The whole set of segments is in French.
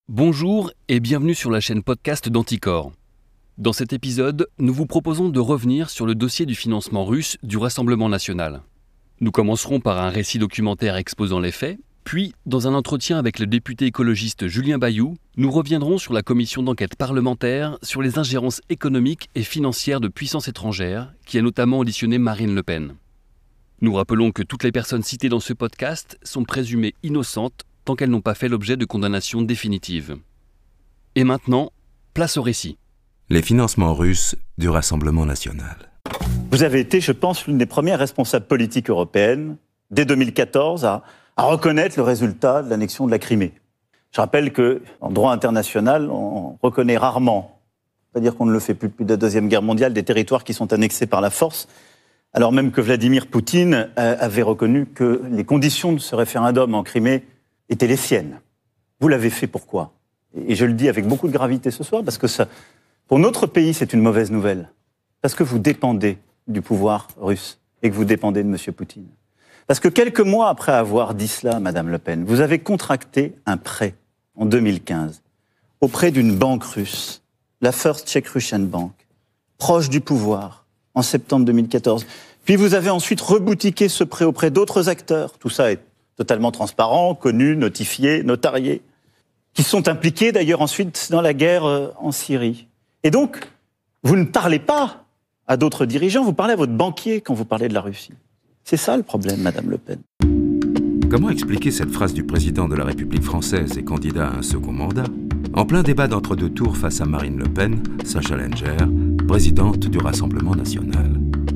Bonjour et bienvenue sur la chaîne podcast d'Anticor. Dans cet épisode, nous vous proposons de revenir sur le dossier du financement russe du Rassemblement national. Nous commencerons par un récit documentaire exposant les faits, puis, dans un entretien avec le député écologiste Julien Bayou, nous reviendrons sur la commission d'enquête parlementaire sur les ingérences économiques et financières de puissances étrangères, qui a notamment auditionné Marine Le Pen. Nous rappelons que toutes les personnes citées dans ce podcast sont présumées innocentes tant qu'elles n'ont pas fait l'objet de condamnations définitives. Et maintenant, place au récit. Les financements russes du Rassemblement national. Vous avez été, je pense, l'une des premières responsables politiques européennes, dès 2014, à reconnaître le résultat de l'annexion de la Crimée. Je rappelle qu'en droit international, on reconnaît rarement, c'est-à-dire qu'on ne le fait plus depuis la Deuxième Guerre mondiale, des territoires qui sont annexés par la force, alors même que Vladimir Poutine avait reconnu que les conditions de ce référendum en Crimée étaient les siennes. Vous l'avez fait pourquoi ? Et je le dis avec beaucoup de gravité ce soir, parce que ça, pour notre pays, c'est une mauvaise nouvelle. Parce que vous dépendez du pouvoir russe et que vous dépendez de M. Poutine. Parce que quelques mois après avoir dit cela, Madame Le Pen, vous avez contracté un prêt en 2015 auprès d'une banque russe, la First Czech Russian Bank, proche du pouvoir, en septembre 2014. Puis vous avez ensuite reboutiqué ce prêt auprès d'autres acteurs. Tout ça est totalement transparent, connu, notifié, notarié, qui sont impliqués d'ailleurs ensuite dans la guerre en Syrie. Et donc, vous ne parlez pas à d'autres dirigeants, vous parlez à votre banquier quand vous parlez de la Russie. C'est ça le problème, Madame Le Pen. Comment expliquer cette phrase du président de la République française et candidat à un second mandat, en plein débat d'entre-deux tours face à Marine Le Pen, sa challenger, présidente du Rassemblement national?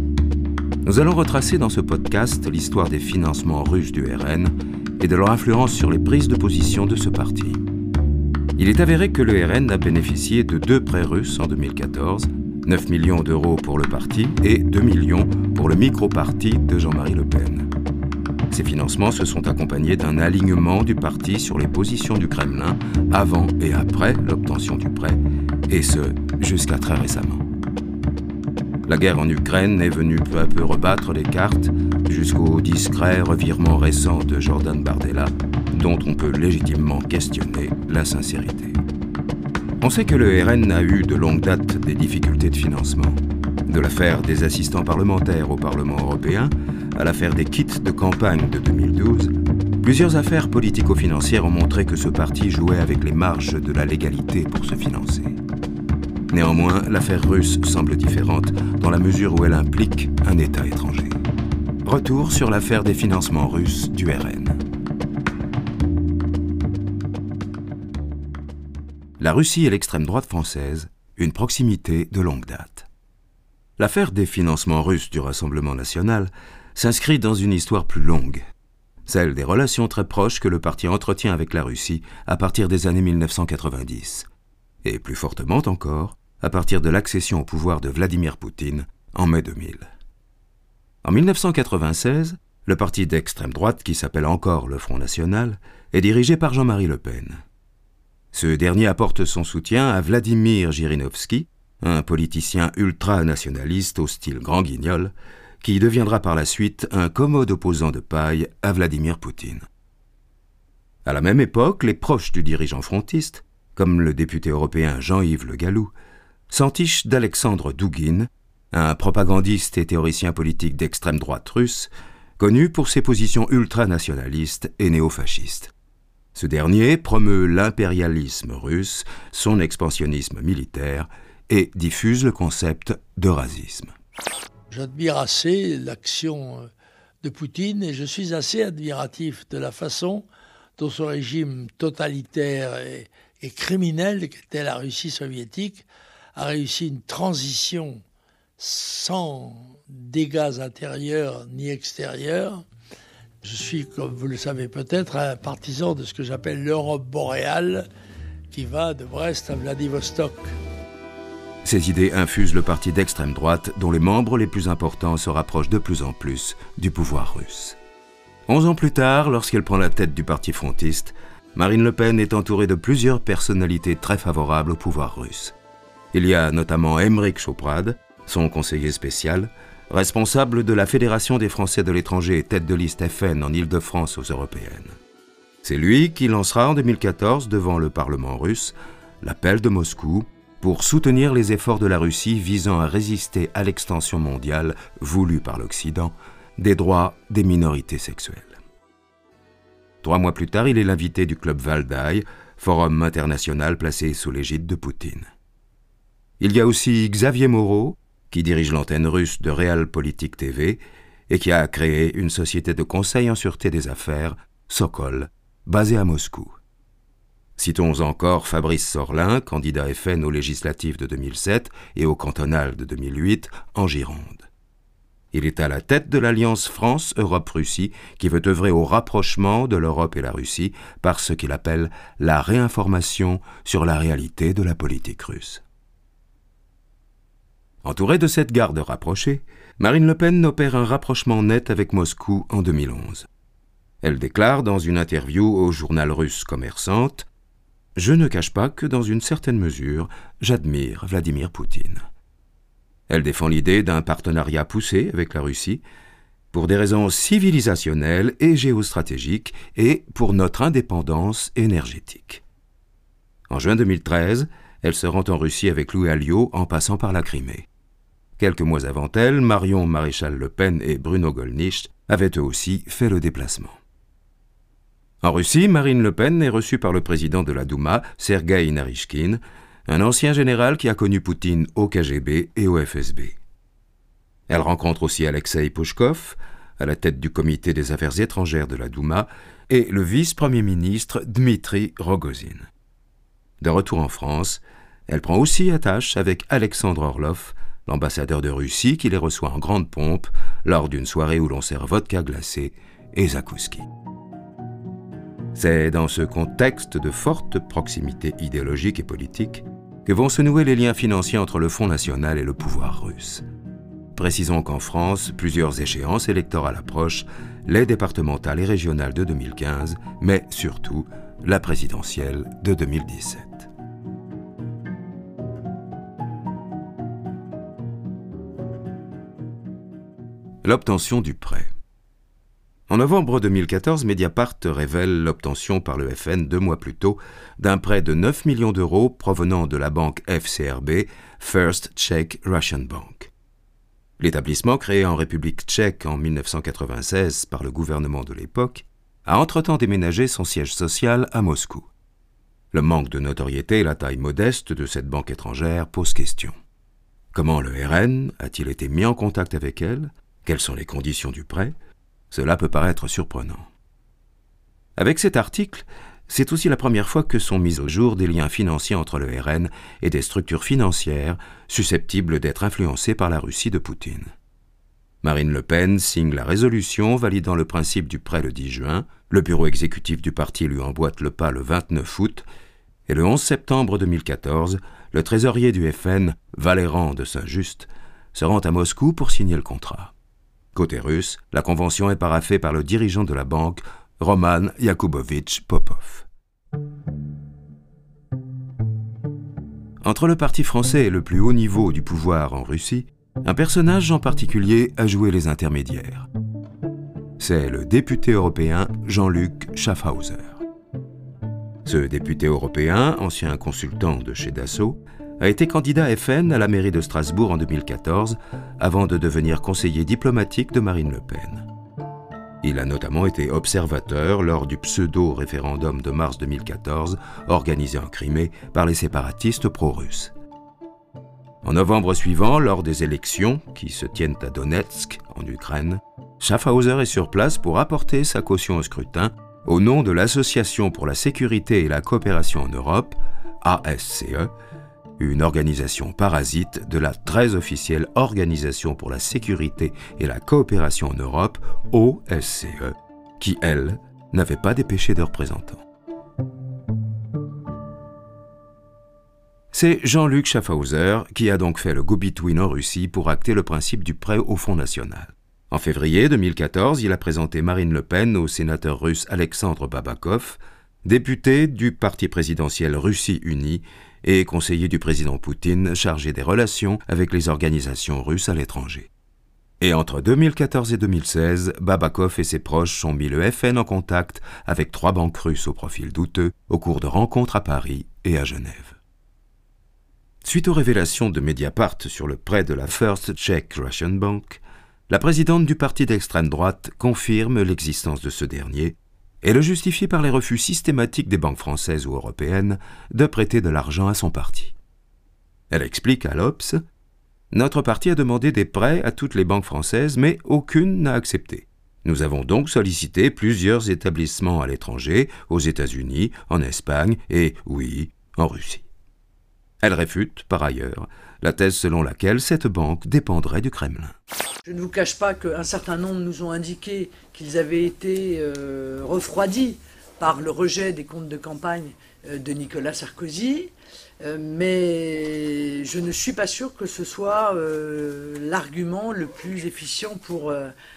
Nous allons retracer dans ce podcast l'histoire des financements russes du RN et de leur influence sur les prises de position de ce parti. Il est avéré que le RN a bénéficié de 2 prêts russes en 2014, 9 millions d'euros pour le parti et 2 millions pour le micro-parti de Jean-Marie Le Pen. Ces financements se sont accompagnés d'un alignement du parti sur les positions du Kremlin avant et après l'obtention du prêt, et ce, jusqu'à très récemment. La guerre en Ukraine est venue peu à peu rebattre les cartes jusqu'au discret revirement récent de Jordan Bardella, dont on peut légitimement questionner la sincérité. On sait que le RN a eu de longue date des difficultés de financement. De l'affaire des assistants parlementaires au Parlement européen à l'affaire des kits de campagne de 2012, plusieurs affaires politico-financières ont montré que ce parti jouait avec les marges de la légalité pour se financer. Néanmoins, l'affaire russe semble différente dans la mesure où elle implique un État étranger. Retour sur l'affaire des financements russes du RN. La Russie et l'extrême droite française, une proximité de longue date. L'affaire des financements russes du Rassemblement national s'inscrit dans une histoire plus longue, celle des relations très proches que le parti entretient avec la Russie à partir des années 1990, et plus fortement encore, à partir de l'accession au pouvoir de Vladimir Poutine en mai 2000. En 1996, le parti d'extrême droite, qui s'appelle encore le Front National, est dirigé par Jean-Marie Le Pen. Ce dernier apporte son soutien à Vladimir Zhirinovski, un politicien ultra-nationaliste au style grand guignol, qui deviendra par la suite un commode opposant de paille à Vladimir Poutine. À la même époque, les proches du dirigeant frontiste, comme le député européen Jean-Yves Le Gallou, s'entichent d'Alexandre Douguine, un propagandiste et théoricien politique d'extrême droite russe, connu pour ses positions ultranationalistes et néofascistes. Ce dernier promeut l'impérialisme russe, son expansionnisme militaire et diffuse le concept d'eurasisme. J'admire assez l'action de Poutine et je suis assez admiratif de la façon dont ce régime totalitaire et criminel qu'était la Russie soviétique a réussi une transition sans dégâts intérieurs ni extérieurs. Je suis, comme vous le savez peut-être, un partisan de ce que j'appelle l'Europe boréale, qui va de Brest à Vladivostok. Ces idées infusent le parti d'extrême droite, dont les membres les plus importants se rapprochent de plus en plus du pouvoir russe. 11 ans plus tard, lorsqu'elle prend la tête du parti frontiste, Marine Le Pen est entourée de plusieurs personnalités très favorables au pouvoir russe. Il y a notamment Aymeric Choprade, son conseiller spécial, responsable de la Fédération des Français de l'étranger et tête de liste FN en Île-de-France aux Européennes. C'est lui qui lancera en 2014 devant le Parlement russe l'appel de Moscou pour soutenir les efforts de la Russie visant à résister à l'extension mondiale voulue par l'Occident des droits des minorités sexuelles. 3 mois plus tard, il est l'invité du club Valdai, forum international placé sous l'égide de Poutine. Il y a aussi Xavier Moreau, qui dirige l'antenne russe de Realpolitik TV et qui a créé une société de conseil en sûreté des affaires, Sokol, basée à Moscou. Citons encore Fabrice Sorlin, candidat FN aux législatives de 2007 et aux cantonales de 2008 en Gironde. Il est à la tête de l'alliance France-Europe-Russie qui veut œuvrer au rapprochement de l'Europe et la Russie par ce qu'il appelle la réinformation sur la réalité de la politique russe. Entourée de cette garde rapprochée, Marine Le Pen opère un rapprochement net avec Moscou en 2011. Elle déclare dans une interview au journal russe Commerçante « Je ne cache pas que dans une certaine mesure, j'admire Vladimir Poutine ». Elle défend l'idée d'un partenariat poussé avec la Russie pour des raisons civilisationnelles et géostratégiques et pour notre indépendance énergétique. En juin 2013, elle se rend en Russie avec Louis Alliot en passant par la Crimée. Quelques mois avant elle, Marion Maréchal-Le Pen et Bruno Gollnisch avaient eux aussi fait le déplacement. En Russie, Marine Le Pen est reçue par le président de la Douma, Sergueï Narychkine, un ancien général qui a connu Poutine au KGB et au FSB. Elle rencontre aussi Alexei Pouchkov, à la tête du comité des affaires étrangères de la Douma, et le vice-premier ministre Dmitri Rogozin. De retour en France, elle prend aussi attache avec Alexandre Orlov, l'ambassadeur de Russie qui les reçoit en grande pompe lors d'une soirée où l'on sert vodka glacé et zakouski. C'est dans ce contexte de forte proximité idéologique et politique que vont se nouer les liens financiers entre le Front National et le pouvoir russe. Précisons qu'en France, plusieurs échéances électorales approchent, les départementales et régionales de 2015, mais surtout la présidentielle de 2017. L'obtention du prêt. En novembre 2014, Mediapart révèle l'obtention par le FN 2 mois plus tôt d'un prêt de 9 millions d'euros provenant de la banque FCRB, First Czech Russian Bank. L'établissement, créé en République tchèque en 1996 par le gouvernement de l'époque, a entre-temps déménagé son siège social à Moscou. Le manque de notoriété et la taille modeste de cette banque étrangère posent question. Comment le RN a-t-il été mis en contact avec elle ? Quelles sont les conditions du prêt ? Cela peut paraître surprenant. Avec cet article, c'est aussi la première fois que sont mis au jour des liens financiers entre le RN et des structures financières susceptibles d'être influencées par la Russie de Poutine. Marine Le Pen signe la résolution validant le principe du prêt le 10 juin, le bureau exécutif du parti lui emboîte le pas le 29 août, et le 11 septembre 2014, le trésorier du FN, Valéran de Saint-Just, se rend à Moscou pour signer le contrat. Côté russe, la convention est paraphée par le dirigeant de la banque, Roman Yakubovitch Popov. Entre le parti français et le plus haut niveau du pouvoir en Russie, un personnage en particulier a joué les intermédiaires. C'est le député européen Jean-Luc Schaffhauser. Ce député européen, ancien consultant de chez Dassault, a été candidat FN à la mairie de Strasbourg en 2014, avant de devenir conseiller diplomatique de Marine Le Pen. Il a notamment été observateur lors du pseudo-référendum de mars 2014, organisé en Crimée par les séparatistes pro-russes. En novembre suivant, lors des élections qui se tiennent à Donetsk, en Ukraine, Schaffhauser est sur place pour apporter sa caution au scrutin au nom de l'Association pour la sécurité et la coopération en Europe, ASCE, une organisation parasite de la très officielle Organisation pour la sécurité et la coopération en Europe, OSCE, qui, elle, n'avait pas dépêché de représentants. C'est Jean-Luc Schaffhauser qui a donc fait le go-between en Russie pour acter le principe du prêt au Front National. En février 2014, il a présenté Marine Le Pen au sénateur russe Alexandre Babakov, député du parti présidentiel Russie Unie et conseiller du président Poutine chargé des relations avec les organisations russes à l'étranger. Et entre 2014 et 2016, Babakov et ses proches ont mis le FN en contact avec 3 banques russes au profil douteux au cours de rencontres à Paris et à Genève. Suite aux révélations de Mediapart sur le prêt de la First Czech Russian Bank, la présidente du parti d'extrême droite confirme l'existence de ce dernier et le justifie par les refus systématiques des banques françaises ou européennes de prêter de l'argent à son parti. Elle explique à l'Obs: « Notre parti a demandé des prêts à toutes les banques françaises, mais aucune n'a accepté. Nous avons donc sollicité plusieurs établissements à l'étranger, aux États-Unis, en Espagne et, oui, en Russie. » Elle réfute, par ailleurs, la thèse selon laquelle cette banque dépendrait du Kremlin. Je ne vous cache pas qu'un certain nombre nous ont indiqué qu'ils avaient été refroidis par le rejet des comptes de campagne de Nicolas Sarkozy, mais je ne suis pas sûr que ce soit l'argument le plus efficient pour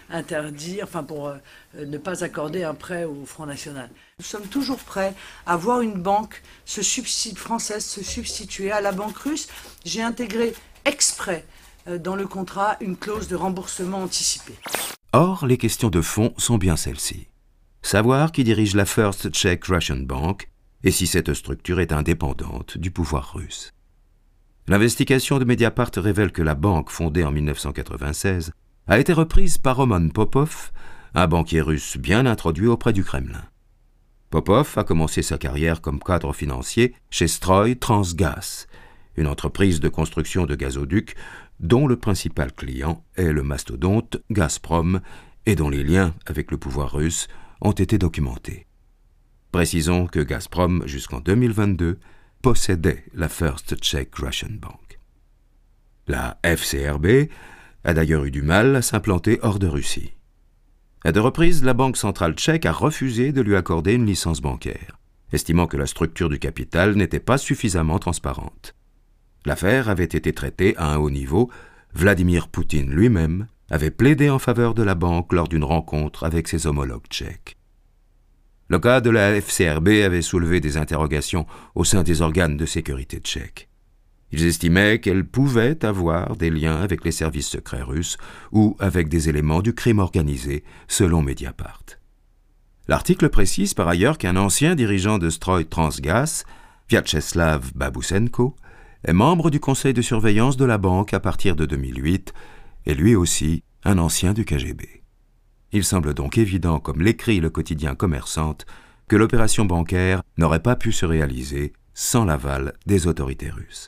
ne pas accorder un prêt au Front National. Nous sommes toujours prêts à voir une banque française se substituer à la banque russe. J'ai intégré exprès dans le contrat une clause de remboursement anticipé. Or, les questions de fond sont bien celles-ci. Savoir qui dirige la First Czech Russian Bank et si cette structure est indépendante du pouvoir russe. L'investigation de Mediapart révèle que la banque, fondée en 1996, a été reprise par Roman Popov, un banquier russe bien introduit auprès du Kremlin. Popov a commencé sa carrière comme cadre financier chez Stroy Transgas, une entreprise de construction de gazoducs dont le principal client est le mastodonte Gazprom et dont les liens avec le pouvoir russe ont été documentés. Précisons que Gazprom, jusqu'en 2022, possédait la First Czech Russian Bank. La FCRB a d'ailleurs eu du mal à s'implanter hors de Russie. À 2 reprises, la Banque centrale tchèque a refusé de lui accorder une licence bancaire, estimant que la structure du capital n'était pas suffisamment transparente. L'affaire avait été traitée à un haut niveau. Vladimir Poutine lui-même avait plaidé en faveur de la banque lors d'une rencontre avec ses homologues tchèques. Le cas de la FCRB avait soulevé des interrogations au sein des organes de sécurité tchèques. Ils estimaient qu'elle pouvait avoir des liens avec les services secrets russes ou avec des éléments du crime organisé, selon Mediapart. L'article précise par ailleurs qu'un ancien dirigeant de Stroy Transgas, Vyacheslav Babusenko, est membre du conseil de surveillance de la banque à partir de 2008 et lui aussi un ancien du KGB. Il semble donc évident, comme l'écrit le quotidien Commerçante, que l'opération bancaire n'aurait pas pu se réaliser sans l'aval des autorités russes.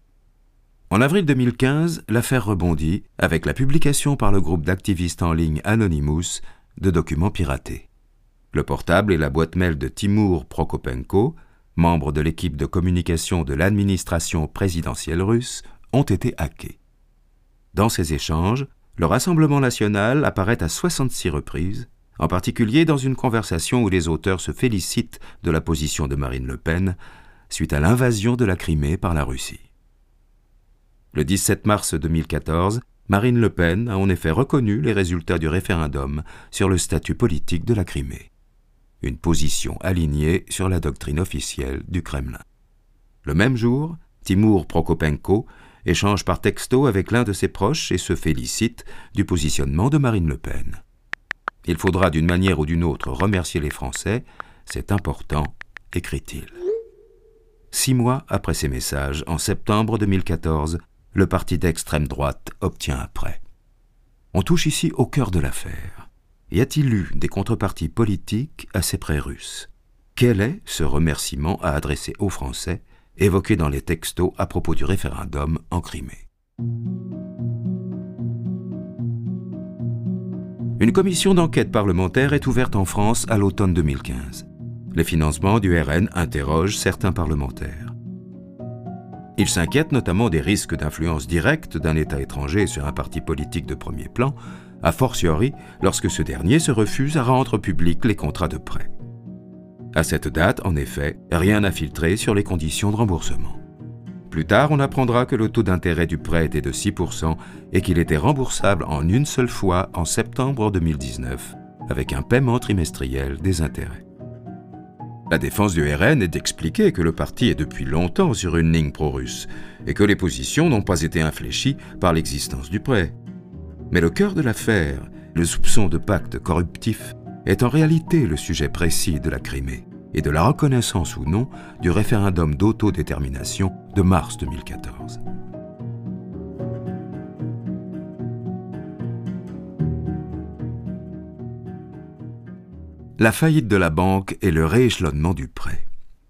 En avril 2015, l'affaire rebondit avec la publication par le groupe d'activistes en ligne Anonymous de documents piratés. Le portable et la boîte mail de Timur Prokopenko, membre de l'équipe de communication de l'administration présidentielle russe, ont été hackés. Dans ces échanges, le Rassemblement national apparaît à 66 reprises, en particulier dans une conversation où les auteurs se félicitent de la position de Marine Le Pen suite à l'invasion de la Crimée par la Russie. Le 17 mars 2014, Marine Le Pen a en effet reconnu les résultats du référendum sur le statut politique de la Crimée. Une position alignée sur la doctrine officielle du Kremlin. Le même jour, Timur Prokopenko échange par texto avec l'un de ses proches et se félicite du positionnement de Marine Le Pen. Il faudra d'une manière ou d'une autre remercier les Français, c'est important, écrit-il. 6 mois après ces messages, en septembre 2014, le parti d'extrême droite obtient un prêt. On touche ici au cœur de l'affaire. Y a-t-il eu des contreparties politiques à ces prêts russes? Quel est ce remerciement à adresser aux Français, évoqué dans les textos à propos du référendum en Crimée? Une commission d'enquête parlementaire est ouverte en France à l'automne 2015. Les financements du RN interrogent certains parlementaires. Ils s'inquiètent notamment des risques d'influence directe d'un État étranger sur un parti politique de premier plan, a fortiori lorsque ce dernier se refuse à rendre publics les contrats de prêt. À cette date, en effet, rien n'a filtré sur les conditions de remboursement. Plus tard, on apprendra que le taux d'intérêt du prêt était de 6% et qu'il était remboursable en une seule fois en septembre 2019, avec un paiement trimestriel des intérêts. La défense du RN est d'expliquer que le parti est depuis longtemps sur une ligne pro-russe et que les positions n'ont pas été infléchies par l'existence du prêt. Mais le cœur de l'affaire, le soupçon de pacte corruptif, est en réalité le sujet précis de la Crimée et de la reconnaissance ou non du référendum d'autodétermination de mars 2014. La faillite de la banque et le rééchelonnement du prêt.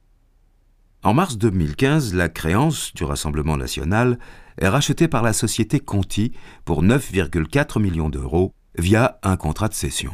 En mars 2015, la créance du Rassemblement national est rachetée par la société Conti pour 9,4 millions d'euros via un contrat de cession.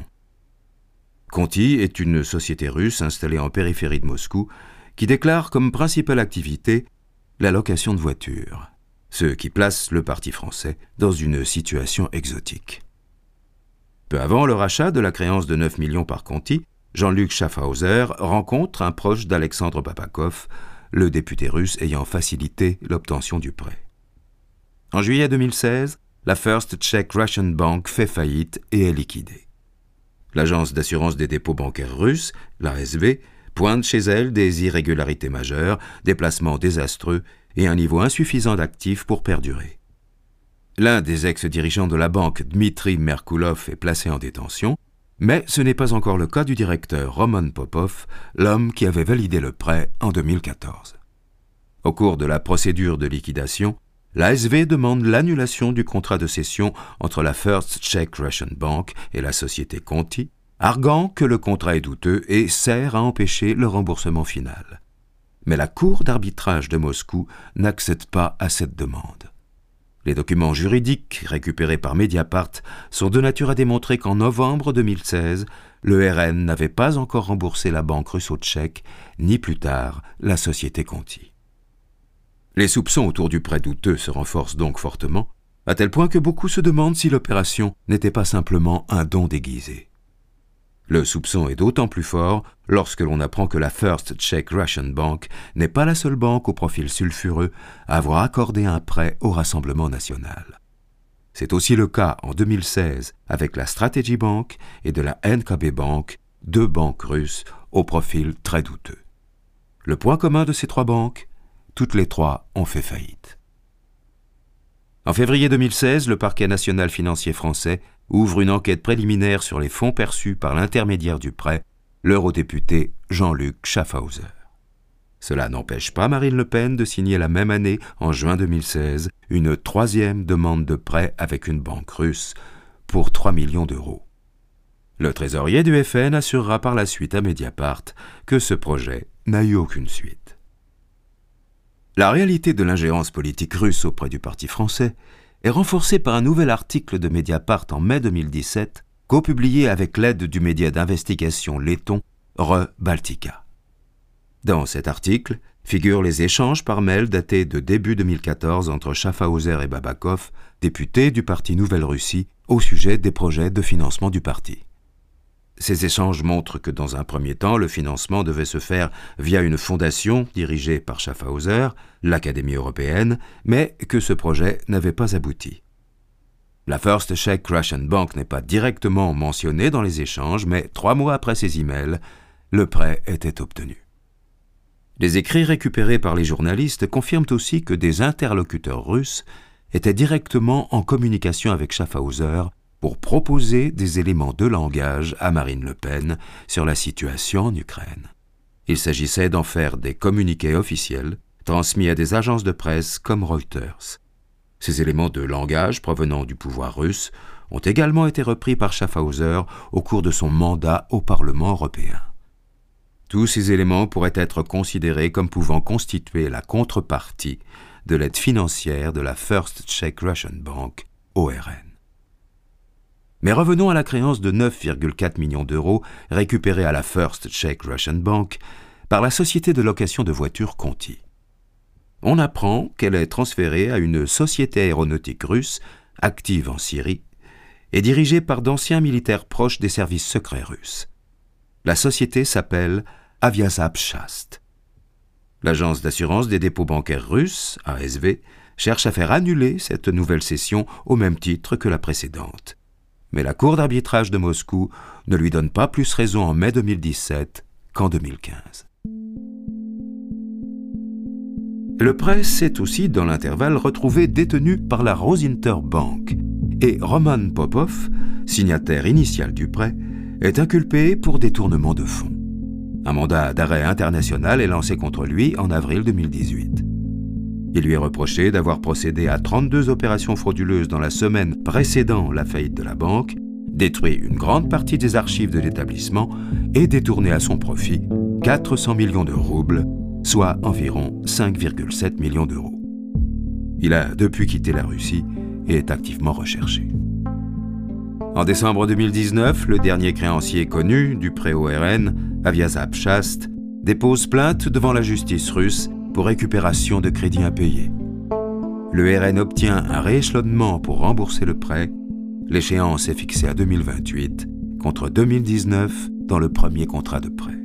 Conti est une société russe installée en périphérie de Moscou qui déclare comme principale activité la location de voitures, ce qui place le parti français dans une situation exotique. Peu avant le rachat de la créance de 9 millions par Conti, Jean-Luc Schaffhauser rencontre un proche d'Alexandre Babakov, le député russe ayant facilité l'obtention du prêt. En juillet 2016, la First Czech Russian Bank fait faillite et est liquidée. L'agence d'assurance des dépôts bancaires russes, l'ASV, pointe chez elle des irrégularités majeures, des placements désastreux et un niveau insuffisant d'actifs pour perdurer. L'un des ex-dirigeants de la banque, Dmitry Merkulov, est placé en détention, mais ce n'est pas encore le cas du directeur Roman Popov, l'homme qui avait validé le prêt en 2014. Au cours de la procédure de liquidation, l'ASV demande l'annulation du contrat de cession entre la First Czech Russian Bank et la société Conti, arguant que le contrat est douteux et sert à empêcher le remboursement final. Mais la Cour d'arbitrage de Moscou n'accède pas à cette demande. Les documents juridiques récupérés par Mediapart sont de nature à démontrer qu'en novembre 2016, le RN n'avait pas encore remboursé la banque russo-tchèque, ni plus tard la société Conti. Les soupçons autour du prêt douteux se renforcent donc fortement, à tel point que beaucoup se demandent si l'opération n'était pas simplement un don déguisé. Le soupçon est d'autant plus fort lorsque l'on apprend que la First Czech Russian Bank n'est pas la seule banque au profil sulfureux à avoir accordé un prêt au Rassemblement national. C'est aussi le cas en 2016 avec la Strategy Bank et de la NKB Bank, deux banques russes au profil très douteux. Le point commun de ces trois banques, toutes les trois ont fait faillite. En février 2016, le parquet national financier français ouvre une enquête préliminaire sur les fonds perçus par l'intermédiaire du prêt, l'eurodéputé Jean-Luc Schaffhauser. Cela n'empêche pas Marine Le Pen de signer la même année, en juin 2016, une troisième demande de prêt avec une banque russe pour 3 millions d'euros. Le trésorier du FN assurera par la suite à Mediapart que ce projet n'a eu aucune suite. La réalité de l'ingérence politique russe auprès du parti français est renforcée par un nouvel article de Mediapart en mai 2017, copublié avec l'aide du média d'investigation letton Re Baltica. Dans cet article figurent les échanges par mail datés de début 2014 entre Schaffhauser et Babakov, députés du parti Nouvelle Russie, au sujet des projets de financement du parti. Ces échanges montrent que dans un premier temps, le financement devait se faire via une fondation dirigée par Schaffhauser, l'Académie européenne, mais que ce projet n'avait pas abouti. La First Czech Russian Bank n'est pas directement mentionnée dans les échanges, mais 3 mois après ces emails, le prêt était obtenu. Les écrits récupérés par les journalistes confirment aussi que des interlocuteurs russes étaient directement en communication avec Schaffhauser pour proposer des éléments de langage à Marine Le Pen sur la situation en Ukraine. Il s'agissait d'en faire des communiqués officiels transmis à des agences de presse comme Reuters. Ces éléments de langage provenant du pouvoir russe ont également été repris par Schaffhauser au cours de son mandat au Parlement européen. Tous ces éléments pourraient être considérés comme pouvant constituer la contrepartie de l'aide financière de la First Czech Russian Bank au RN. Mais revenons à la créance de 9,4 millions d'euros récupérée à la First Czech Russian Bank par la société de location de voitures Conti. On apprend qu'elle est transférée à une société aéronautique russe active en Syrie et dirigée par d'anciens militaires proches des services secrets russes. La société s'appelle Aviasapshast. L'agence d'assurance des dépôts bancaires russes, ASV, cherche à faire annuler cette nouvelle cession au même titre que la précédente. Mais la Cour d'arbitrage de Moscou ne lui donne pas plus raison en mai 2017 qu'en 2015. Le prêt s'est aussi, dans l'intervalle, retrouvé détenu par la Rosinter Bank et Roman Popov, signataire initial du prêt, est inculpé pour détournement de fonds. Un mandat d'arrêt international est lancé contre lui en avril 2018. Il lui est reproché d'avoir procédé à 32 opérations frauduleuses dans la semaine précédant la faillite de la banque, détruit une grande partie des archives de l'établissement et détourné à son profit 400 millions de roubles, soit environ 5,7 millions d'euros. Il a depuis quitté la Russie et est activement recherché. En décembre 2019, le dernier créancier connu du prêt au RN, Aviasap Chast, dépose plainte devant la justice russe pour récupération de crédits impayés. Le RN obtient un rééchelonnement pour rembourser le prêt. L'échéance est fixée à 2028 contre 2019 dans le premier contrat de prêt.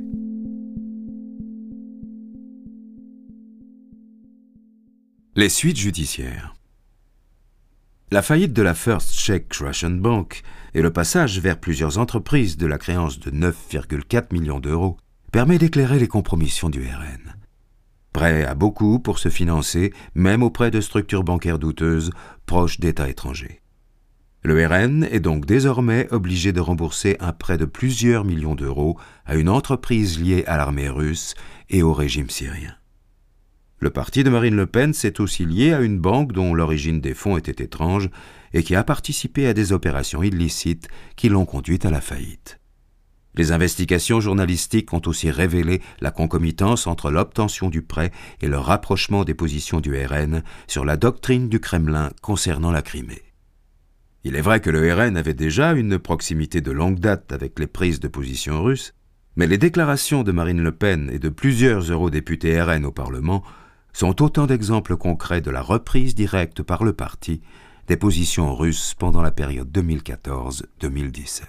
Les suites judiciaires. La faillite de la First Czech Russian Bank et le passage vers plusieurs entreprises de la créance de 9,4 millions d'euros permet d'éclairer les compromissions du RN. Prêt à beaucoup pour se financer, même auprès de structures bancaires douteuses, proches d'États étrangers. Le RN est donc désormais obligé de rembourser un prêt de plusieurs millions d'euros à une entreprise liée à l'armée russe et au régime syrien. Le parti de Marine Le Pen s'est aussi lié à une banque dont l'origine des fonds était étrange et qui a participé à des opérations illicites qui l'ont conduite à la faillite. Les investigations journalistiques ont aussi révélé la concomitance entre l'obtention du prêt et le rapprochement des positions du RN sur la doctrine du Kremlin concernant la Crimée. Il est vrai que le RN avait déjà une proximité de longue date avec les prises de position russes, mais les déclarations de Marine Le Pen et de plusieurs eurodéputés RN au Parlement sont autant d'exemples concrets de la reprise directe par le parti des positions russes pendant la période 2014-2017.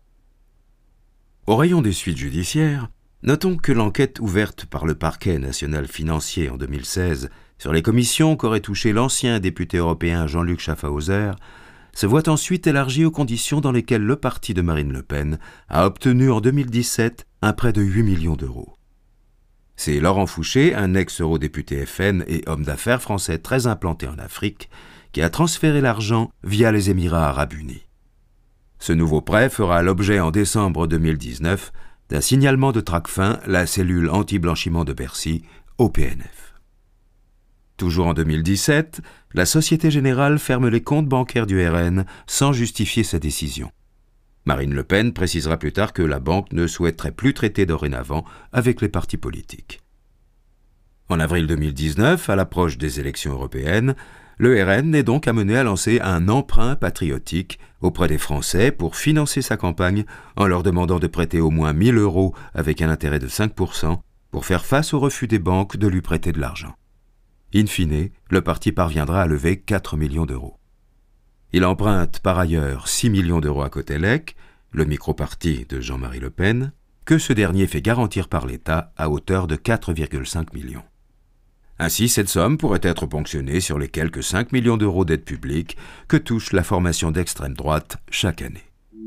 Au rayon des suites judiciaires, notons que l'enquête ouverte par le parquet national financier en 2016 sur les commissions qu'aurait touché l'ancien député européen Jean-Luc Schaffhauser se voit ensuite élargie aux conditions dans lesquelles le parti de Marine Le Pen a obtenu en 2017 un prêt de 8 millions d'euros. C'est Laurent Fouché, un ex-eurodéputé FN et homme d'affaires français très implanté en Afrique, qui a transféré l'argent via les Émirats arabes unis. Ce nouveau prêt fera l'objet en décembre 2019 d'un signalement de Tracfin, la cellule anti-blanchiment de Bercy, au PNF. Toujours en 2017, la Société Générale ferme les comptes bancaires du RN sans justifier sa décision. Marine Le Pen précisera plus tard que la banque ne souhaiterait plus traiter dorénavant avec les partis politiques. En avril 2019, à l'approche des élections européennes, le RN est donc amené à lancer un emprunt patriotique auprès des Français pour financer sa campagne en leur demandant de prêter au moins 1 000 € avec un intérêt de 5% pour faire face au refus des banques de lui prêter de l'argent. In fine, le parti parviendra à lever 4 millions d'euros. Il emprunte par ailleurs 6 millions d'euros à Cotelec, le micro-parti de Jean-Marie Le Pen, que ce dernier fait garantir par l'État à hauteur de 4,5 millions. Ainsi, cette somme pourrait être ponctionnée sur les quelques 5 millions d'euros d'aide publique que touche la formation d'extrême droite chaque année.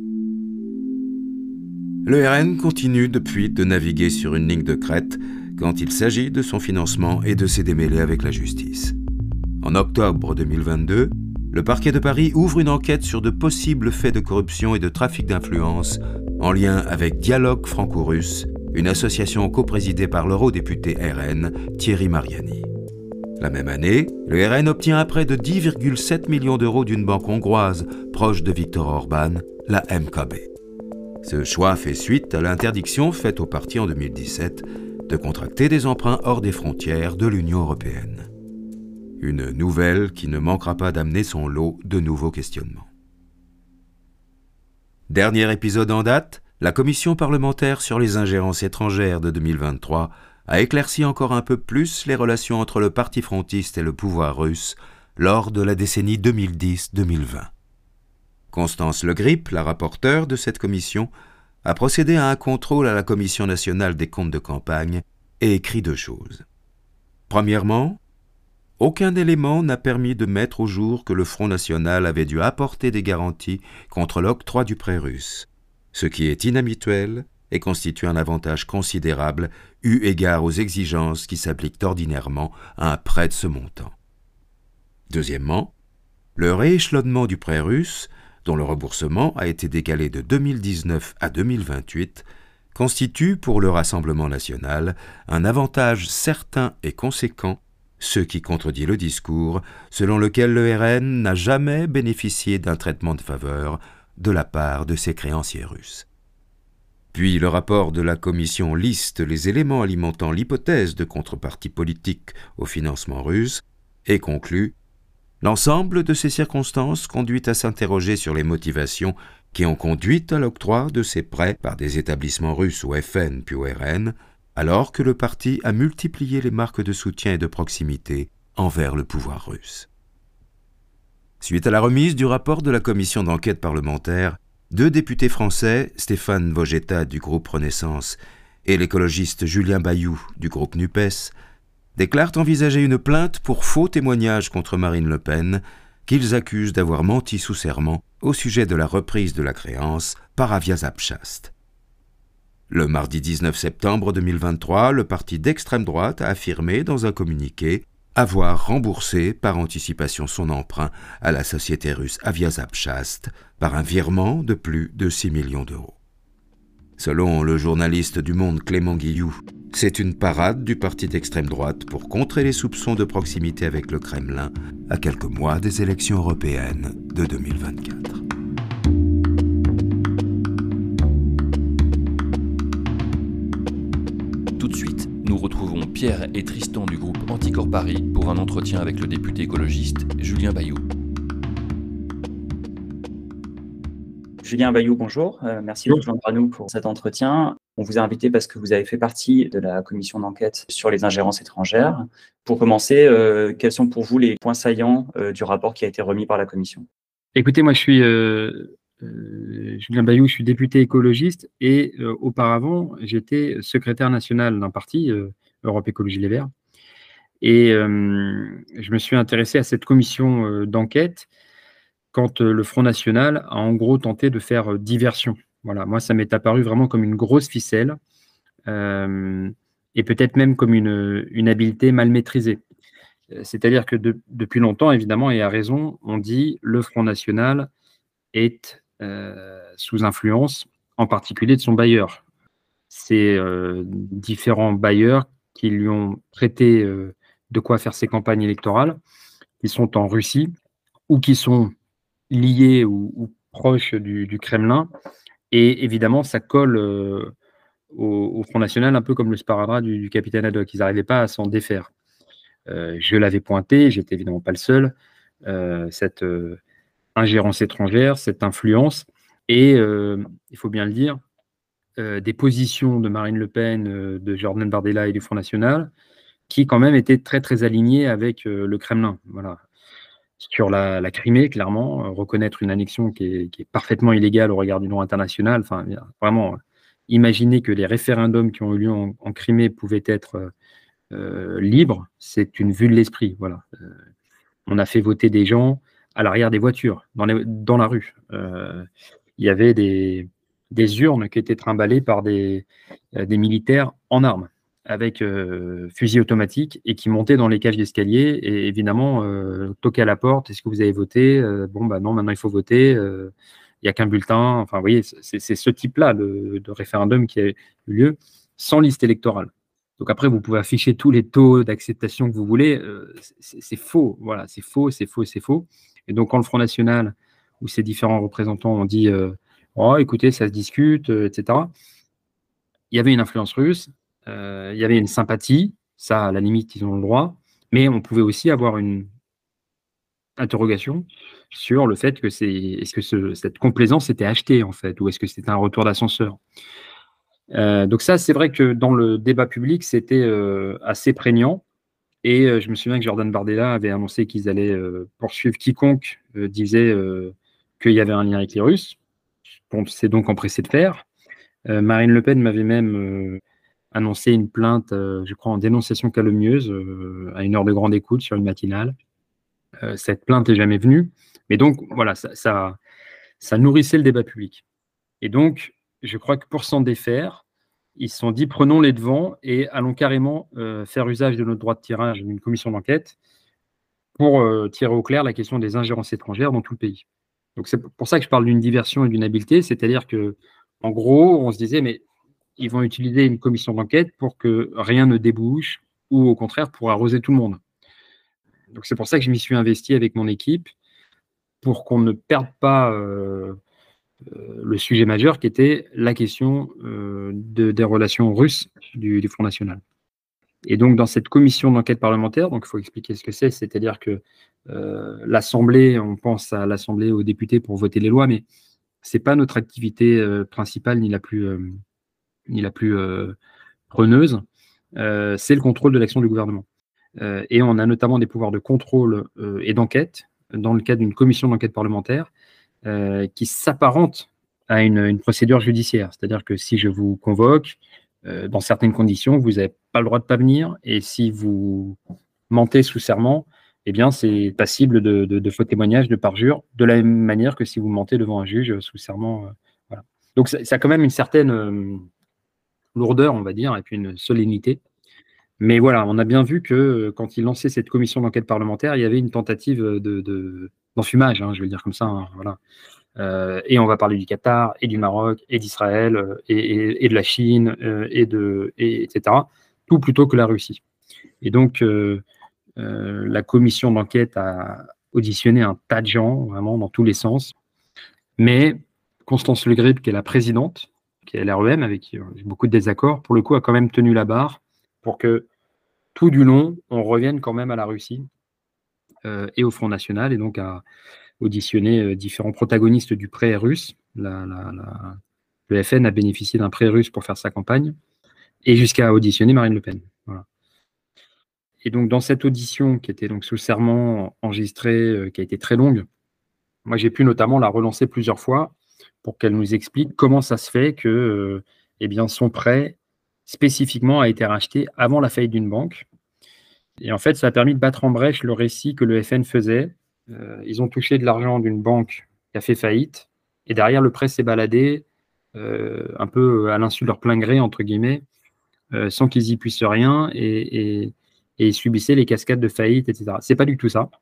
Le RN continue depuis de naviguer sur une ligne de crête quand il s'agit de son financement et de ses démêlés avec la justice. En octobre 2022, le parquet de Paris ouvre une enquête sur de possibles faits de corruption et de trafic d'influence en lien avec Dialogue franco-russe, une association coprésidée par l'eurodéputé RN Thierry Mariani. La même année, le RN obtient un prêt de 10,7 millions d'euros d'une banque hongroise proche de Viktor Orban, la MKB. Ce choix fait suite à l'interdiction faite au parti en 2017 de contracter des emprunts hors des frontières de l'Union européenne. Une nouvelle qui ne manquera pas d'amener son lot de nouveaux questionnements. Dernier épisode en date, la commission parlementaire sur les ingérences étrangères de 2023 a éclairci encore un peu plus les relations entre le parti frontiste et le pouvoir russe lors de la décennie 2010-2020. Constance Le Grip, la rapporteure de cette commission, a procédé à un contrôle à la Commission nationale des comptes de campagne et écrit 2 choses. Premièrement, aucun élément n'a permis de mettre au jour que le Front national avait dû apporter des garanties contre l'octroi du prêt russe, ce qui est inhabituel et constitue un avantage considérable eu égard aux exigences qui s'appliquent ordinairement à un prêt de ce montant. Deuxièmement, Le rééchelonnement du prêt russe, dont le remboursement a été décalé de 2019 à 2028, constitue pour le Rassemblement national un avantage certain et conséquent, ce qui contredit le discours selon lequel le RN n'a jamais bénéficié d'un traitement de faveur de la part de ses créanciers russes. Puis le rapport de la Commission liste les éléments alimentant l'hypothèse de contrepartie politique au financement russe et conclut « L'ensemble de ces circonstances conduit à s'interroger sur les motivations qui ont conduit à l'octroi de ces prêts par des établissements russes au FN puis au RN, alors que le parti a multiplié les marques de soutien et de proximité envers le pouvoir russe. » Suite à la remise du rapport de la commission d'enquête parlementaire, 2 députés français, Stéphane Vogetta du groupe Renaissance et l'écologiste Julien Bayou du groupe NUPES, déclarent envisager une plainte pour faux témoignage contre Marine Le Pen, qu'ils accusent d'avoir menti sous serment au sujet de la reprise de la créance par Aviaz Abchast. Le mardi 19 septembre 2023, le parti d'extrême droite a affirmé dans un communiqué avoir remboursé par anticipation son emprunt à la société russe Aviaz Abchast par un virement de plus de 6 millions d'euros. Selon le journaliste du Monde Clément Guilloux, c'est une parade du parti d'extrême droite pour contrer les soupçons de proximité avec le Kremlin à quelques mois des élections européennes de 2024. Tout de suite, nous retrouvons Pierre et Tristan du groupe Anticorps Paris pour un entretien avec le député écologiste Julien Bayou. Julien Bayou, bonjour. Merci de vous joindre à nous pour cet entretien. On vous a invité parce que vous avez fait partie de la commission d'enquête sur les ingérences étrangères. Pour commencer, quels sont pour vous les points saillants du rapport qui a été remis par la commission ? Écoutez, moi je suis Julien Bayou, je suis député écologiste et auparavant j'étais secrétaire national d'un parti, Europe Écologie Les Verts. Et je me suis intéressé à cette commission d'enquête quand le Front National a en gros tenté de faire diversion. Voilà, moi ça m'est apparu vraiment comme une grosse ficelle et peut-être même comme une habileté mal maîtrisée. C'est-à-dire que depuis longtemps, évidemment, et à raison, on dit le Front National est sous influence, en particulier de son bailleur. C'est différents bailleurs qui lui ont prêté de quoi faire ses campagnes électorales, qui sont en Russie ou qui sont liés ou proches du Kremlin. Et évidemment, ça colle au Front National un peu comme le sparadrap du capitaine Haddock. Ils n'arrivaient pas à s'en défaire. Je l'avais pointé, j'étais évidemment pas le seul, cette ingérence étrangère, cette influence, et il faut bien le dire, des positions de Marine Le Pen, de Jordan Bardella et du Front National, qui quand même étaient très très alignées avec le Kremlin. Voilà. Sur la Crimée, clairement, reconnaître une annexion qui est parfaitement illégale au regard du droit international, enfin vraiment, imaginer que les référendums qui ont eu lieu en Crimée pouvaient être libre, c'est une vue de l'esprit. Voilà. On a fait voter des gens à l'arrière des voitures, dans la rue. Il y avait des urnes qui étaient trimballées par des militaires en armes, avec fusil automatique, et qui montaient dans les cages d'escalier, et évidemment, toquaient à la porte, est-ce que vous avez voté ? Bon, bah non, maintenant il faut voter, il n'y a qu'un bulletin. Enfin, vous voyez, c'est ce type-là de référendum qui a eu lieu sans liste électorale. Donc après, vous pouvez afficher tous les taux d'acceptation que vous voulez. C'est faux. Voilà, c'est faux. Et donc, quand le Front National ou ses différents représentants ont dit oh, écoutez, ça se discute, etc., il y avait une influence russe, il y avait une sympathie, ça, à la limite, ils ont le droit, mais on pouvait aussi avoir une interrogation sur le fait que est-ce que cette complaisance était achetée, en fait, ou est-ce que c'était un retour d'ascenseur ? Donc ça, c'est vrai que dans le débat public, c'était assez prégnant. Et je me souviens que Jordan Bardella avait annoncé qu'ils allaient poursuivre quiconque disait qu'il y avait un lien avec les Russes. On s'est donc empressé de faire. Marine Le Pen m'avait même annoncé une plainte, je crois, en dénonciation calomnieuse à une heure de grande écoute sur une matinale. Cette plainte n'est jamais venue. Mais donc, voilà, ça nourrissait le débat public. Et donc, je crois que pour s'en défaire, ils se sont dit, prenons les devants et allons carrément faire usage de notre droit de tirage d'une commission d'enquête pour tirer au clair la question des ingérences étrangères dans tout le pays. Donc c'est pour ça que je parle d'une diversion et d'une habileté, c'est-à-dire que, en gros, on se disait, mais ils vont utiliser une commission d'enquête pour que rien ne débouche, ou au contraire pour arroser tout le monde. Donc c'est pour ça que je m'y suis investi avec mon équipe, pour qu'on ne perde pas le sujet majeur qui était la question des relations russes du Front National. Et donc, dans cette commission d'enquête parlementaire, donc il faut expliquer ce que c'est-à-dire que l'Assemblée, on pense à l'Assemblée aux députés pour voter les lois, mais ce n'est pas notre activité principale ni la plus preneuse, c'est le contrôle de l'action du gouvernement. Et on a notamment des pouvoirs de contrôle et d'enquête dans le cadre d'une commission d'enquête parlementaire qui s'apparente à une procédure judiciaire. C'est-à-dire que si je vous convoque, dans certaines conditions, vous n'avez pas le droit de ne pas venir, et si vous mentez sous serment, eh bien, c'est passible de faux témoignages, de parjure, de la même manière que si vous mentez devant un juge sous serment. Voilà. Donc, ça a quand même une certaine lourdeur, on va dire, et puis une solennité. Mais voilà, on a bien vu que quand il lançait cette commission d'enquête parlementaire, il y avait une tentative d'enfumage, je vais le dire comme ça. Voilà. Et on va parler du Qatar, et du Maroc, et d'Israël, et de la Chine, etc. Tout plutôt que la Russie. Et donc, la commission d'enquête a auditionné un tas de gens, vraiment dans tous les sens. Mais Constance Le Grip, qui est la présidente, qui est LREM, avec qui j'ai beaucoup de désaccords, pour le coup, a quand même tenu la barre pour que tout du long, on revienne quand même à la Russie et au Front National, et donc à auditionner différents protagonistes du prêt russe. Le FN a bénéficié d'un prêt russe pour faire sa campagne, et jusqu'à auditionner Marine Le Pen. Voilà. Et donc, dans cette audition, qui était donc sous serment enregistrée, qui a été très longue, moi, j'ai pu notamment la relancer plusieurs fois pour qu'elle nous explique comment ça se fait que eh bien, son prêt, spécifiquement, a été racheté avant la faillite d'une banque. Et en fait, ça a permis de battre en brèche le récit que le FN faisait. Ils ont touché de l'argent d'une banque qui a fait faillite, et derrière, le prêt s'est baladé un peu à l'insu de leur plein gré, entre guillemets, sans qu'ils y puissent rien, et ils subissaient les cascades de faillite, etc. C'est pas du tout ça.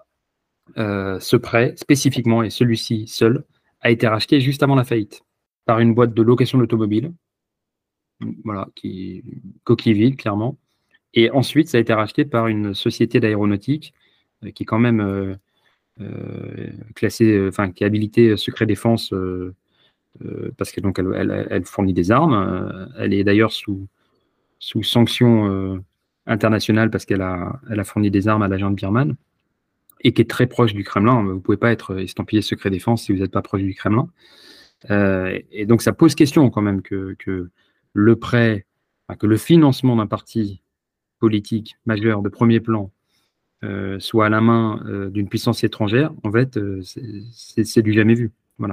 Ce prêt, spécifiquement, et celui-ci seul, a été racheté juste avant la faillite par une boîte de location d'automobile, voilà, qui coquille vide, clairement. Et ensuite, ça a été racheté par une société d'aéronautique qui est quand même classée, qui est habilitée secret défense parce que donc elle fournit des armes. Elle est d'ailleurs sous sanction internationale parce qu'elle a fourni des armes à l'agent Birman, et qui est très proche du Kremlin. Vous ne pouvez pas être estampillé secret défense si vous n'êtes pas proche du Kremlin. Et donc, ça pose question quand même que le prêt, que le financement d'un parti politique majeur de premier plan soit à la main d'une puissance étrangère. En fait, c'est du jamais vu. Voilà.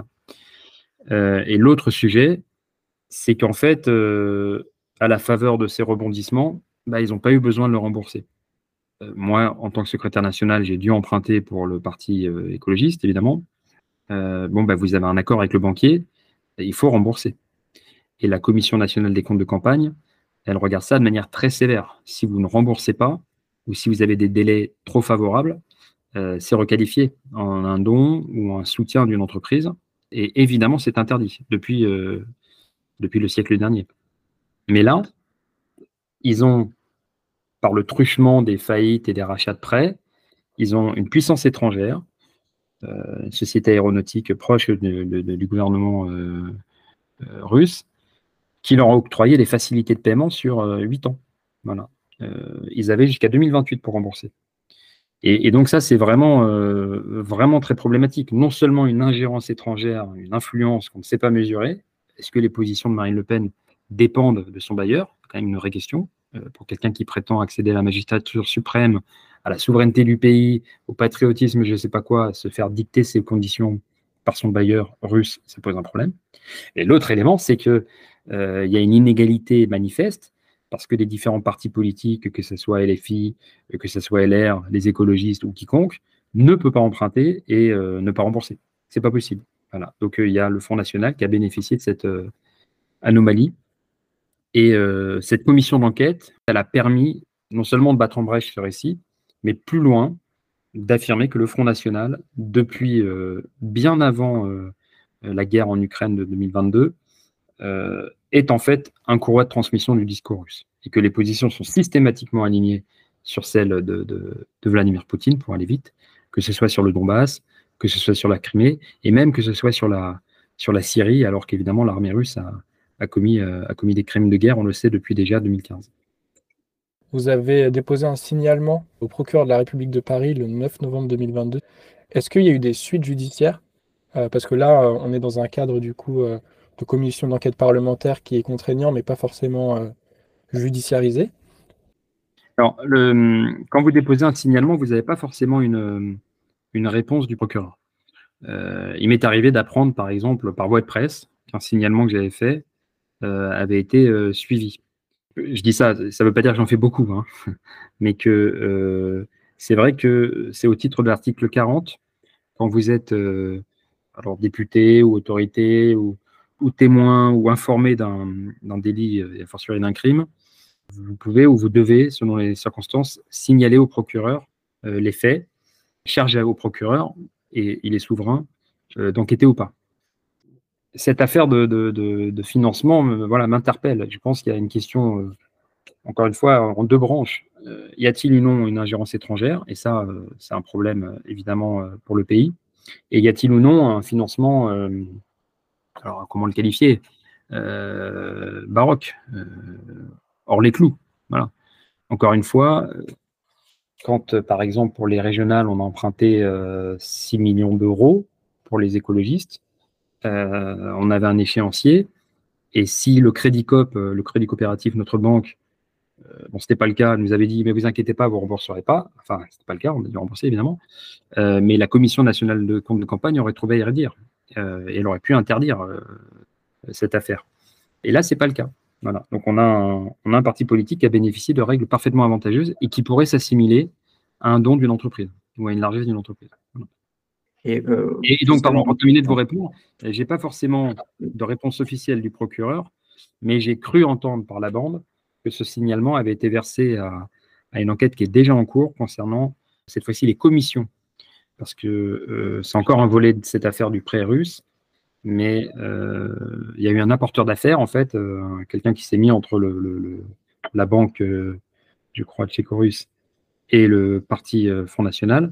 Et l'autre sujet, c'est qu'en fait, à la faveur de ces rebondissements, ils n'ont pas eu besoin de le rembourser. Moi, en tant que secrétaire national, j'ai dû emprunter pour le parti écologiste, évidemment. Vous avez un accord avec le banquier, il faut rembourser. Et la Commission nationale des comptes de campagne, elle regarde ça de manière très sévère. Si vous ne remboursez pas, ou si vous avez des délais trop favorables, c'est requalifié en un don ou un soutien d'une entreprise. Et évidemment, c'est interdit depuis le siècle dernier. Mais là, ils ont, par le truchement des faillites et des rachats de prêts, ils ont une puissance étrangère, une société aéronautique proche du gouvernement russe, qui leur a octroyé des facilités de paiement sur 8 ans. Voilà. Ils avaient jusqu'à 2028 pour rembourser. Et donc ça, c'est vraiment, vraiment très problématique. Non seulement une ingérence étrangère, une influence qu'on ne sait pas mesurer. Est-ce que les positions de Marine Le Pen dépendent de son bailleur? C'est quand même une vraie question. Pour quelqu'un qui prétend accéder à la magistrature suprême, à la souveraineté du pays, au patriotisme, je ne sais pas quoi, se faire dicter ses conditions par son bailleur russe, ça pose un problème. Et l'autre élément, c'est qu'il y a une inégalité manifeste, parce que les différents partis politiques, que ce soit LFI, que ce soit LR, les écologistes ou quiconque, ne peut pas emprunter et ne pas rembourser. Ce n'est pas possible. Voilà. Donc il y a le Front National qui a bénéficié de cette anomalie. Et cette commission d'enquête, elle a permis non seulement de battre en brèche ce récit, mais plus loin, d'affirmer que le Front National, depuis bien avant la guerre en Ukraine de 2022, est en fait un courroie de transmission du discours russe, et que les positions sont systématiquement alignées sur celles de Vladimir Poutine, pour aller vite, que ce soit sur le Donbass, que ce soit sur la Crimée, et même que ce soit sur la Syrie, alors qu'évidemment l'armée russe a commis des crimes de guerre, on le sait depuis déjà 2015. Vous avez déposé un signalement au procureur de la République de Paris le 9 novembre 2022. Est-ce qu'il y a eu des suites judiciaires? Parce que là, on est dans un cadre du coup de commission d'enquête parlementaire qui est contraignant, mais pas forcément judiciarisé. Alors, quand vous déposez un signalement, vous n'avez pas forcément une réponse du procureur. Il m'est arrivé d'apprendre, par exemple, par voie de presse, qu'un signalement que j'avais fait avait été suivi. Je dis ça ne veut pas dire que j'en fais beaucoup, hein, mais que c'est vrai que c'est au titre de l'article 40, quand vous êtes alors député ou autorité ou témoin ou informé d'un délit, et a fortiori d'un crime, vous pouvez ou vous devez, selon les circonstances, signaler au procureur les faits, charger au procureur, et il est souverain d'enquêter ou pas. Cette affaire de financement m'interpelle. Je pense qu'il y a une question, encore une fois, en deux branches. Y a-t-il ou non une ingérence étrangère? Et ça, c'est un problème, évidemment, pour le pays. Et y a-t-il ou non un financement, alors comment le qualifier, baroque, hors les clous. Voilà. Encore une fois, quand, par exemple, pour les régionales, on a emprunté 6 millions d'euros pour les écologistes, on avait un échéancier, et si le Crédit coopératif, notre banque, ce n'était pas le cas, nous avait dit, mais vous inquiétez pas, vous ne rembourserez pas. Enfin, ce n'était pas le cas, on a dû rembourser, évidemment. Mais la Commission nationale de compte de campagne aurait trouvé à y redire. Et elle aurait pu interdire cette affaire. Et là, ce n'est pas le cas. Voilà. Donc, on a un parti politique qui a bénéficié de règles parfaitement avantageuses et qui pourrait s'assimiler à un don d'une entreprise ou à une largesse d'une entreprise. Voilà. Et donc, pardon, pour terminer de vous répondre, je n'ai pas forcément de réponse officielle du procureur, mais j'ai cru entendre par la bande que ce signalement avait été versé à une enquête qui est déjà en cours concernant, cette fois-ci, les commissions. Parce que c'est encore un volet de cette affaire du prêt russe, mais il y a eu un apporteur d'affaires, en fait, quelqu'un qui s'est mis entre la banque, je crois, tchéco-russe et le parti Front National,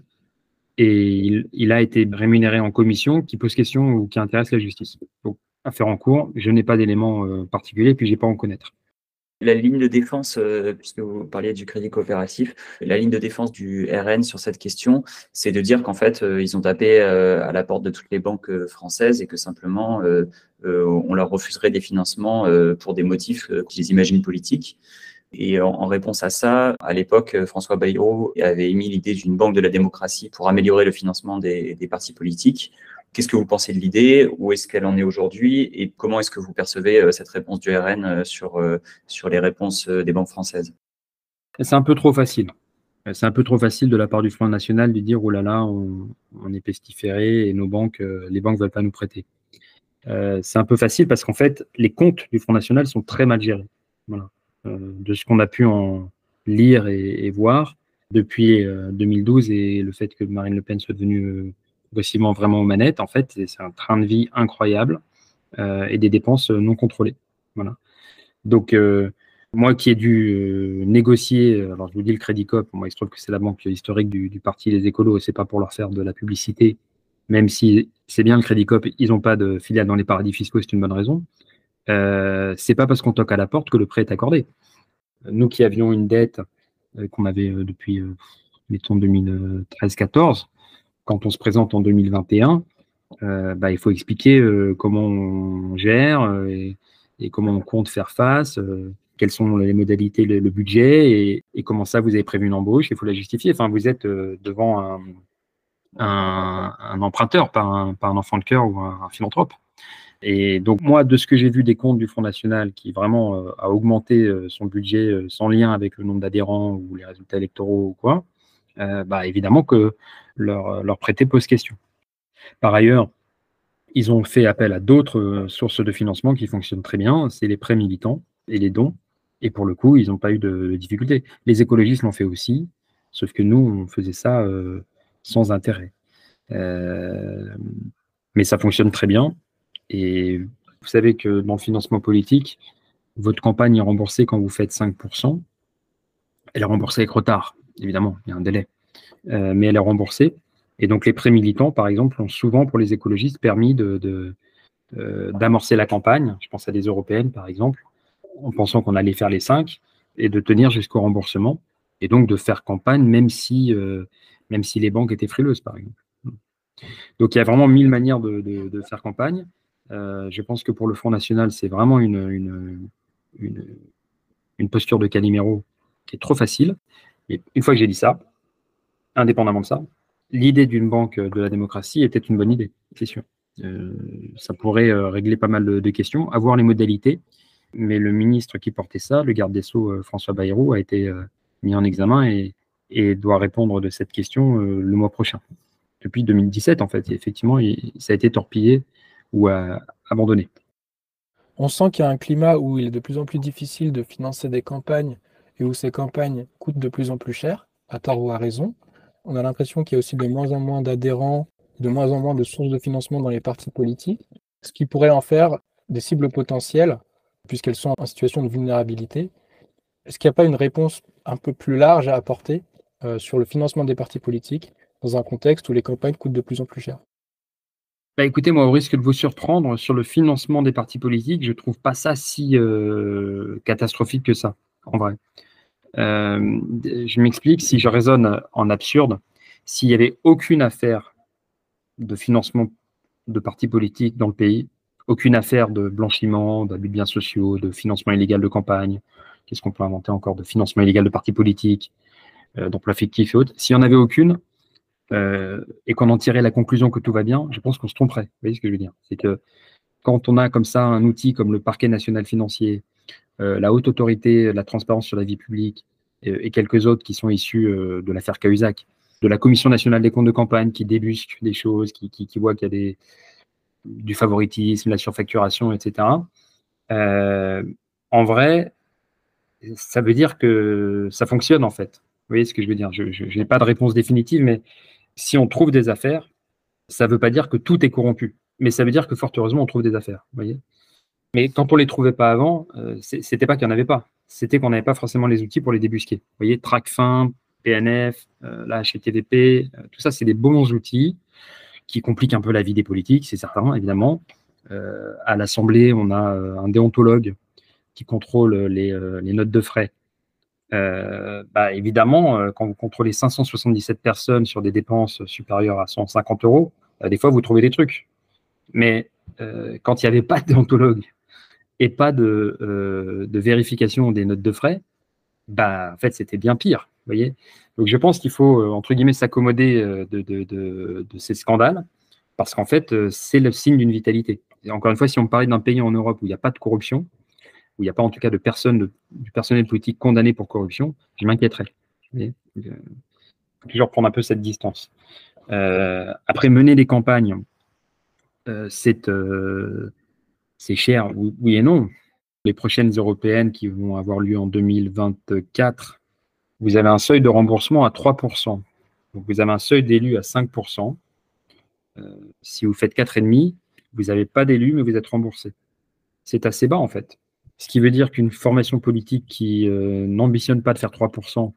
et il a été rémunéré en commission qui pose question ou qui intéresse la justice. Donc, affaire en cours, je n'ai pas d'éléments particuliers, puis je n'ai pas à en connaître. La ligne de défense, puisque vous parliez du crédit coopératif, la ligne de défense du RN sur cette question, c'est de dire qu'en fait, ils ont tapé à la porte de toutes les banques françaises et que simplement, on leur refuserait des financements pour des motifs qu'ils imaginent politiques. Et en réponse à ça, à l'époque, François Bayrou avait émis l'idée d'une banque de la démocratie pour améliorer le financement des partis politiques. Qu'est-ce que vous pensez de l'idée? Où est-ce qu'elle en est aujourd'hui? Et comment est-ce que vous percevez cette réponse du RN sur les réponses des banques françaises? C'est un peu trop facile. C'est un peu trop facile de la part du Front National de dire « Oh là là, on est pestiféré et les banques ne veulent pas nous prêter ». C'est un peu facile parce qu'en fait, les comptes du Front National sont très mal gérés. Voilà. De ce qu'on a pu en lire et voir depuis 2012 et le fait que Marine Le Pen soit devenue progressivement vraiment aux manettes, en fait, c'est un train de vie incroyable et des dépenses non contrôlées. Voilà. Donc, moi qui ai dû négocier, alors je vous dis le Crédit Coop, moi il se trouve que c'est la banque historique du parti Les Écolos, et c'est pas pour leur faire de la publicité, même si c'est bien le Crédit Coop, ils n'ont pas de filiale dans les paradis fiscaux, c'est une bonne raison. C'est pas parce qu'on toque à la porte que le prêt est accordé. Nous qui avions une dette qu'on avait depuis, mettons, 2013-14, quand on se présente en 2021, il faut expliquer comment on gère et comment on compte faire face, quelles sont les modalités, le budget, et comment ça, vous avez prévu une embauche, il faut la justifier. Enfin, vous êtes devant un emprunteur, pas un enfant de cœur ou un philanthrope. Et donc, moi, de ce que j'ai vu des comptes du Front National, qui vraiment a augmenté son budget sans lien avec le nombre d'adhérents ou les résultats électoraux ou quoi, évidemment que leur prêter pose question. Par ailleurs, ils ont fait appel à d'autres sources de financement qui fonctionnent très bien, c'est les prêts militants et les dons, et pour le coup, ils n'ont pas eu de difficultés. Les écologistes l'ont fait aussi, sauf que nous, on faisait ça sans intérêt. Mais ça fonctionne très bien. Et vous savez que dans le financement politique, votre campagne est remboursée quand vous faites 5%. Elle est remboursée avec retard, évidemment, il y a un délai. Mais elle est remboursée. Et donc les prêts militants, par exemple, ont souvent, pour les écologistes, permis d'amorcer la campagne. Je pense à des européennes, par exemple, en pensant qu'on allait faire les 5, et de tenir jusqu'au remboursement. Et donc de faire campagne, même si les banques étaient frileuses, par exemple. Donc il y a vraiment 1000 manières de faire campagne. Je pense que pour le Front National, c'est vraiment une posture de Calimero qui est trop facile. Et une fois que j'ai dit ça, indépendamment de ça, l'idée d'une banque de la démocratie était une bonne idée, c'est sûr. Ça pourrait régler pas mal de questions, avoir les modalités, mais le ministre qui portait ça, le garde des Sceaux François Bayrou, a été mis en examen et doit répondre de cette question le mois prochain. Depuis 2017, en fait, et effectivement, ça a été torpillé ou abandonné. On sent qu'il y a un climat où il est de plus en plus difficile de financer des campagnes et où ces campagnes coûtent de plus en plus cher, à tort ou à raison. On a l'impression qu'il y a aussi de moins en moins d'adhérents, de moins en moins de sources de financement dans les partis politiques, ce qui pourrait en faire des cibles potentielles, puisqu'elles sont en situation de vulnérabilité. Est-ce qu'il n'y a pas une réponse un peu plus large à apporter sur le financement des partis politiques dans un contexte où les campagnes coûtent de plus en plus cher? Écoutez, moi, au risque de vous surprendre, sur le financement des partis politiques, je ne trouve pas ça si catastrophique que ça, en vrai. Je m'explique, si je raisonne en absurde, s'il n'y avait aucune affaire de financement de partis politiques dans le pays, aucune affaire de blanchiment, d'abus de biens sociaux, de financement illégal de campagne, qu'est-ce qu'on peut inventer encore, de financement illégal de partis politiques, d'emploi fictif et autres, s'il n'y en avait aucune, et qu'on en tirait la conclusion que tout va bien, je pense qu'on se tromperait. Vous voyez ce que je veux dire? C'est que quand on a comme ça un outil comme le parquet national financier, la haute autorité, la transparence sur la vie publique et quelques autres qui sont issus de l'affaire Cahuzac, de la Commission nationale des comptes de campagne qui débusque des choses, qui voit qu'il y a du favoritisme, la surfacturation, etc. En vrai, ça veut dire que ça fonctionne en fait. Vous voyez ce que je veux dire? Je n'ai pas de réponse définitive, mais si on trouve des affaires, ça ne veut pas dire que tout est corrompu, mais ça veut dire que fort heureusement, on trouve des affaires. Vous voyez? Mais quand on ne les trouvait pas avant, c'était pas qu'il n'y en avait pas, c'était qu'on n'avait pas forcément les outils pour les débusquer. Vous voyez, Tracfin, PNF, la HTTP, tout ça, c'est des bons outils qui compliquent un peu la vie des politiques, c'est certain, évidemment. À l'Assemblée, on a un déontologue qui contrôle les notes de frais. Évidemment, quand vous contrôlez 577 personnes sur des dépenses supérieures à 150 €, des fois, vous trouvez des trucs. Mais quand il n'y avait pas de déontologue et pas de vérification des notes de frais, en fait, c'était bien pire. Vous voyez? Donc, je pense qu'il faut, entre guillemets, s'accommoder de ces scandales parce qu'en fait, c'est le signe d'une vitalité. Et encore une fois, si on parlait d'un pays en Europe où il n'y a pas de corruption, où il n'y a pas en tout cas du personnel politique condamné pour corruption, je m'inquiéterais. Il faut toujours prendre un peu cette distance. Après, mener des campagnes, c'est cher, oui et non. Les prochaines européennes qui vont avoir lieu en 2024, vous avez un seuil de remboursement à 3%. Donc, vous avez un seuil d'élus à 5%. Si vous faites 4,5%, vous n'avez pas d'élus, mais vous êtes remboursé. C'est assez bas, en fait. Ce qui veut dire qu'une formation politique qui n'ambitionne pas de faire 3%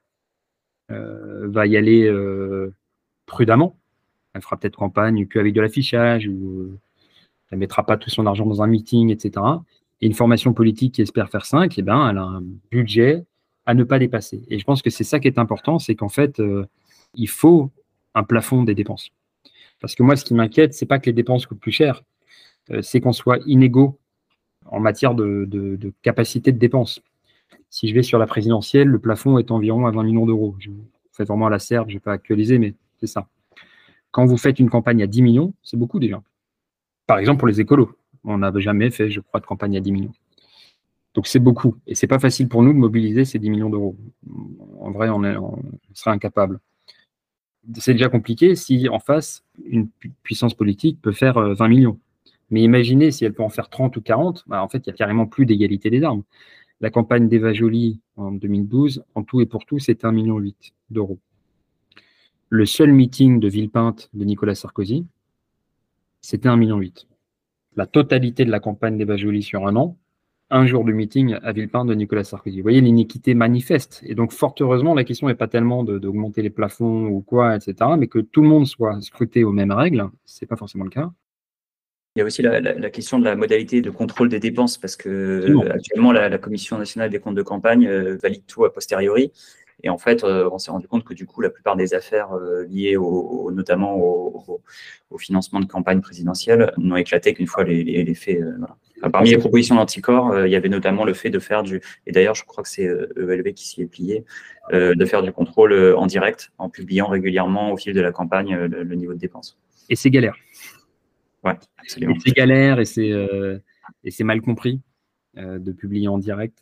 va y aller prudemment. Elle fera peut-être campagne qu'avec de l'affichage, ou elle ne mettra pas tout son argent dans un meeting, etc. Et une formation politique qui espère faire 5, elle a un budget à ne pas dépasser. Et je pense que c'est ça qui est important, c'est qu'en fait, il faut un plafond des dépenses. Parce que moi, ce qui m'inquiète, ce n'est pas que les dépenses coûtent plus cher, c'est qu'on soit inégaux en matière de capacité de dépense. Si je vais sur la présidentielle, le plafond est environ à 20 millions d'euros. Je fais vraiment à la serbe, je ne vais pas actualiser, mais c'est ça. Quand vous faites une campagne à 10 millions, c'est beaucoup déjà. Par exemple, pour les écolos, on n'avait jamais fait, je crois, de campagne à 10 millions. Donc c'est beaucoup. Et ce n'est pas facile pour nous de mobiliser ces 10 millions d'euros. En vrai, on serait incapable. C'est déjà compliqué si en face, une puissance politique peut faire 20 millions. Mais imaginez si elle peut en faire 30 ou 40, en fait, il n'y a carrément plus d'égalité des armes. La campagne d'Eva Joly en 2012, en tout et pour tout, c'était 1,8 million d'euros. Le seul meeting de Villepinte de Nicolas Sarkozy, c'était 1,8 million. La totalité de la campagne d'Eva Joly sur un an, un jour de meeting à Villepinte de Nicolas Sarkozy. Vous voyez l'iniquité manifeste. Et donc, fort heureusement, la question n'est pas tellement d'augmenter les plafonds ou quoi, etc., mais que tout le monde soit scruté aux mêmes règles. Ce n'est pas forcément le cas. Il y a aussi la question de la modalité de contrôle des dépenses, parce que actuellement, la Commission nationale des comptes de campagne valide tout a posteriori. Et en fait, on s'est rendu compte que du coup, la plupart des affaires liées notamment au financement de campagne présidentielle n'ont éclaté qu'une fois les faits. Voilà. Parmi les propositions d'Anticor, il y avait notamment le fait de faire et d'ailleurs, je crois que c'est ELV qui s'y est plié, de faire du contrôle en direct, en publiant régulièrement au fil de la campagne le niveau de dépenses. Et c'est galère. Ouais, absolument. Et c'est galère et c'est mal compris de publier en direct.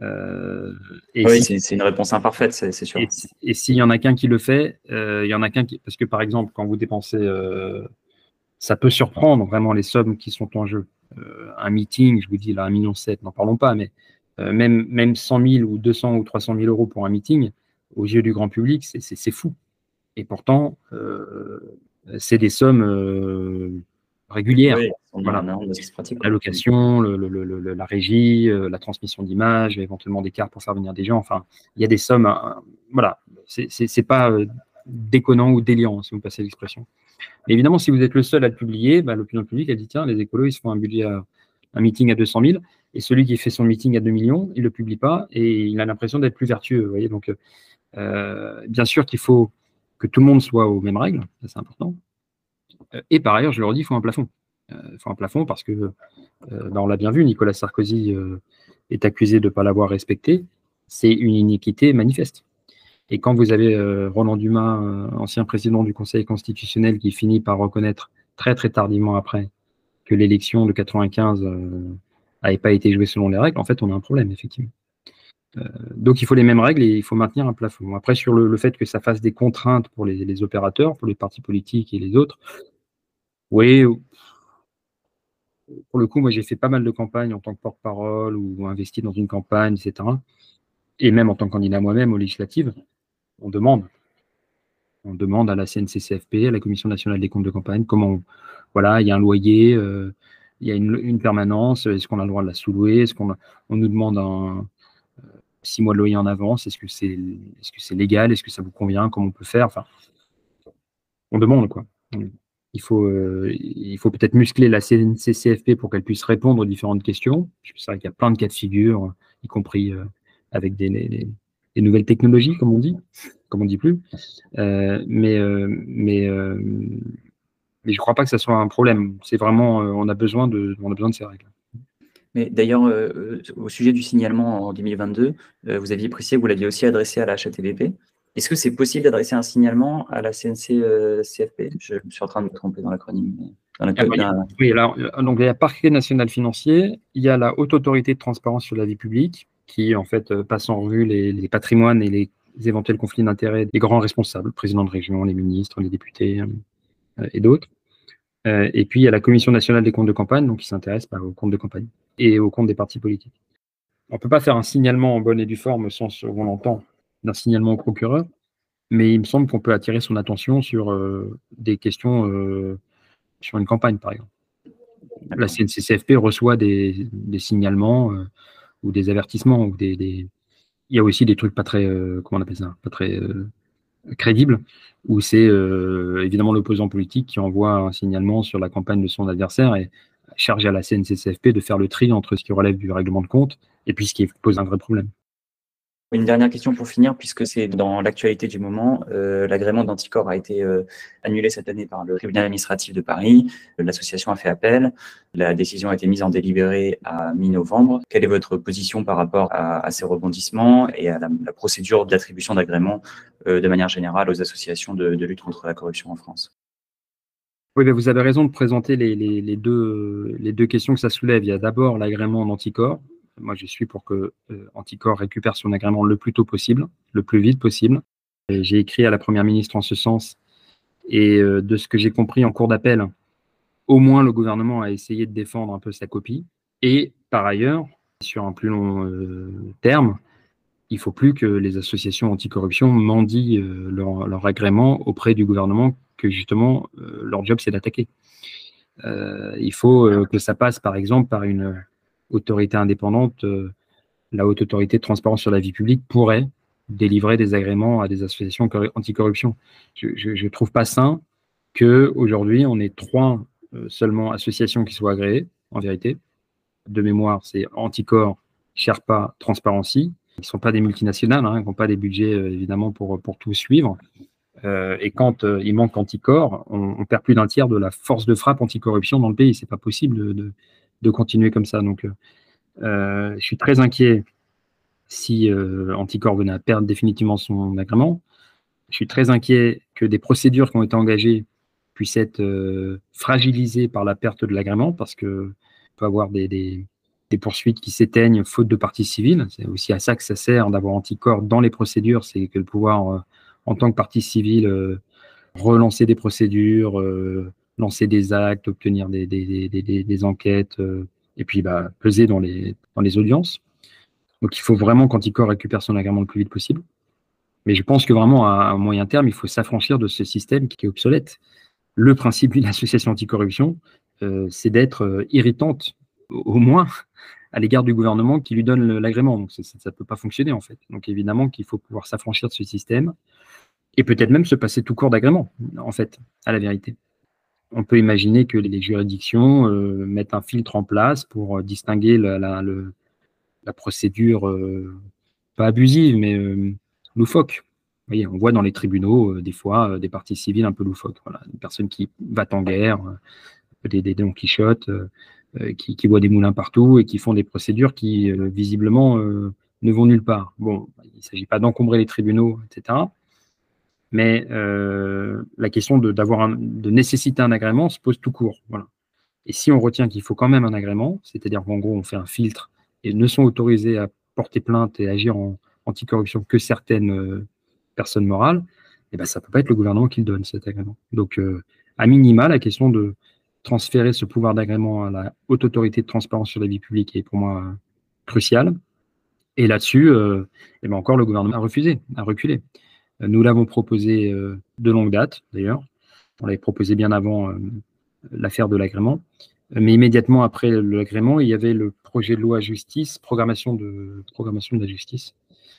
Oui, c'est une réponse imparfaite, c'est sûr. Et s'il y en a qu'un qui le fait, il y en a qu'un qui... Parce que par exemple, quand vous dépensez, ça peut surprendre vraiment les sommes qui sont en jeu. Un meeting, je vous dis là, 1,7 million, n'en parlons pas, mais même 100 000 ou 200 ou 300 000 euros pour un meeting, aux yeux du grand public, c'est fou. Et pourtant, c'est des sommes régulières. Oui, voilà. La location, la régie, la transmission d'images, éventuellement des cartes pour faire venir des gens. Enfin, il y a des sommes. Voilà, c'est pas déconnant ou délirant, si vous passez l'expression. Mais évidemment, si vous êtes le seul à le publier, l'opinion publique, elle dit tiens, les écolos, ils se font un meeting à 200 000, et celui qui fait son meeting à 2 millions, il ne le publie pas, et il a l'impression d'être plus vertueux. Vous voyez, donc, bien sûr qu'il faut que tout le monde soit aux mêmes règles, ça c'est important. Et par ailleurs, je leur dis, il faut un plafond. Il faut un plafond parce que, on l'a bien vu, Nicolas Sarkozy est accusé de ne pas l'avoir respecté. C'est une iniquité manifeste. Et quand vous avez Roland Dumas, ancien président du Conseil constitutionnel, qui finit par reconnaître très très tardivement après que l'élection de 95 n'avait pas été jouée selon les règles, en fait, on a un problème, effectivement. Donc, il faut les mêmes règles et il faut maintenir un plafond. Après, sur le fait que ça fasse des contraintes pour les opérateurs, pour les partis politiques et les autres, oui, pour le coup, moi, j'ai fait pas mal de campagnes en tant que porte-parole ou investi dans une campagne, etc. Et même en tant que candidat moi-même aux législatives, on demande à la CNCCFP, à la Commission nationale des comptes de campagne, voilà, il y a un loyer, il y a une permanence, est-ce qu'on a le droit de la sous-louer, est-ce qu'on nous demande 6 mois de loyer en avance, est-ce que c'est légal, est-ce que ça vous convient, comment on peut faire, enfin, on demande, quoi. Il faut peut-être muscler la CNCCFP pour qu'elle puisse répondre aux différentes questions. C'est vrai qu'il y a plein de cas de figure, y compris avec des nouvelles technologies, comme on dit plus. Mais je ne crois pas que ça soit un problème. C'est vraiment, on a besoin de ces règles. Mais d'ailleurs, au sujet du signalement en 2022, vous aviez précisé, vous l'aviez aussi adressé à la HATVP. Est-ce que c'est possible d'adresser un signalement à la CNCCFP? Je suis en train de me tromper dans l'acronyme. Oui, alors, donc il y a Parquet national financier, il y a la Haute Autorité de transparence sur la vie publique, qui en fait passe en revue les patrimoines et les éventuels conflits d'intérêts des grands responsables, le président de région, les ministres, les députés et d'autres. Et puis il y a la Commission nationale des comptes de campagne, donc qui s'intéresse aux comptes de campagne et aux comptes des partis politiques. On ne peut pas faire un signalement en bonne et due forme au sens où on l'entend d'un signalement au procureur, mais il me semble qu'on peut attirer son attention sur des questions sur une campagne, par exemple. La CNCCFP reçoit des signalements ou des avertissements. Il y a aussi des trucs pas très, comment on appelle ça, pas très crédibles, où c'est évidemment l'opposant politique qui envoie un signalement sur la campagne de son adversaire et charge à la CNCCFP de faire le tri entre ce qui relève du règlement de compte et puis ce qui pose un vrai problème. Une dernière question pour finir, puisque c'est dans l'actualité du moment. L'agrément d'Anticor a été annulé cette année par le tribunal administratif de Paris. L'association a fait appel. La décision a été mise en délibéré à mi-novembre. Quelle est votre position par rapport à ces rebondissements et à la procédure d'attribution d'agrément de manière générale aux associations de lutte contre la corruption en France? Oui, vous avez raison de présenter les deux questions que ça soulève. Il y a d'abord l'agrément d'Anticor. Moi, je suis pour que Anticor récupère son agrément le plus tôt possible, le plus vite possible. J'ai écrit à la Première ministre en ce sens. Et de ce que j'ai compris en cours d'appel, au moins le gouvernement a essayé de défendre un peu sa copie. Et par ailleurs, sur un plus long terme, il ne faut plus que les associations anticorruption mendient leur agrément auprès du gouvernement, que justement, leur job, c'est d'attaquer. Il faut que ça passe, par exemple, par une autorité indépendante. La Haute Autorité de Transparence sur la Vie Publique pourrait délivrer des agréments à des associations anticorruption. Je ne trouve pas sain qu'aujourd'hui, on ait 3 seulement associations qui soient agréées, en vérité. De mémoire, c'est Anticor, Sherpa, Transparency, qui ne sont pas des multinationales, qui n'ont pas des budgets, évidemment, pour tout suivre. Et quand il manque Anticor, on perd plus d'un tiers de la force de frappe anticorruption dans le pays. Ce n'est pas possible de continuer comme ça. Donc, je suis très inquiet si Anticor venait à perdre définitivement son agrément. Je suis très inquiet que des procédures qui ont été engagées puissent être fragilisées par la perte de l'agrément, parce qu'on peut avoir des poursuites qui s'éteignent faute de partie civile. C'est aussi à ça que ça sert d'avoir Anticor dans les procédures, c'est que de pouvoir, en tant que partie civile, relancer des procédures, lancer des actes, obtenir des enquêtes, et puis peser dans les audiences. Donc il faut vraiment qu'Anticor récupère son agrément le plus vite possible. Mais je pense que vraiment, à moyen terme, il faut s'affranchir de ce système qui est obsolète. Le principe d'une association anticorruption, c'est d'être irritante, au moins, à l'égard du gouvernement qui lui donne l'agrément. Donc ça ne peut pas fonctionner, en fait. Donc évidemment qu'il faut pouvoir s'affranchir de ce système et peut-être même se passer tout court d'agrément, en fait, à la vérité. On peut imaginer que les juridictions mettent un filtre en place pour distinguer la procédure, pas abusive, mais loufoque. Vous voyez, on voit dans les tribunaux, des fois, des parties civiles un peu loufoques. Voilà, une personne qui va en guerre, des Don Quichotte, qui voient des moulins partout et qui font des procédures qui, visiblement, ne vont nulle part. Bon, il ne s'agit pas d'encombrer les tribunaux, etc. Mais la question de nécessiter un agrément se pose tout court. Voilà. Et si on retient qu'il faut quand même un agrément, c'est-à-dire qu'en gros, on fait un filtre et ne sont autorisés à porter plainte et agir en anticorruption que certaines personnes morales, eh ben, ça ne peut pas être le gouvernement qui le donne, cet agrément. Donc, à minima, la question de transférer ce pouvoir d'agrément à la Haute Autorité de Transparence sur la Vie Publique est pour moi cruciale. Et là-dessus, eh ben encore, le gouvernement a refusé, a reculé. Nous l'avons proposé de longue date, d'ailleurs. On l'avait proposé bien avant l'affaire de l'agrément. Mais immédiatement après l'agrément, il y avait le projet de loi justice, programmation de la justice.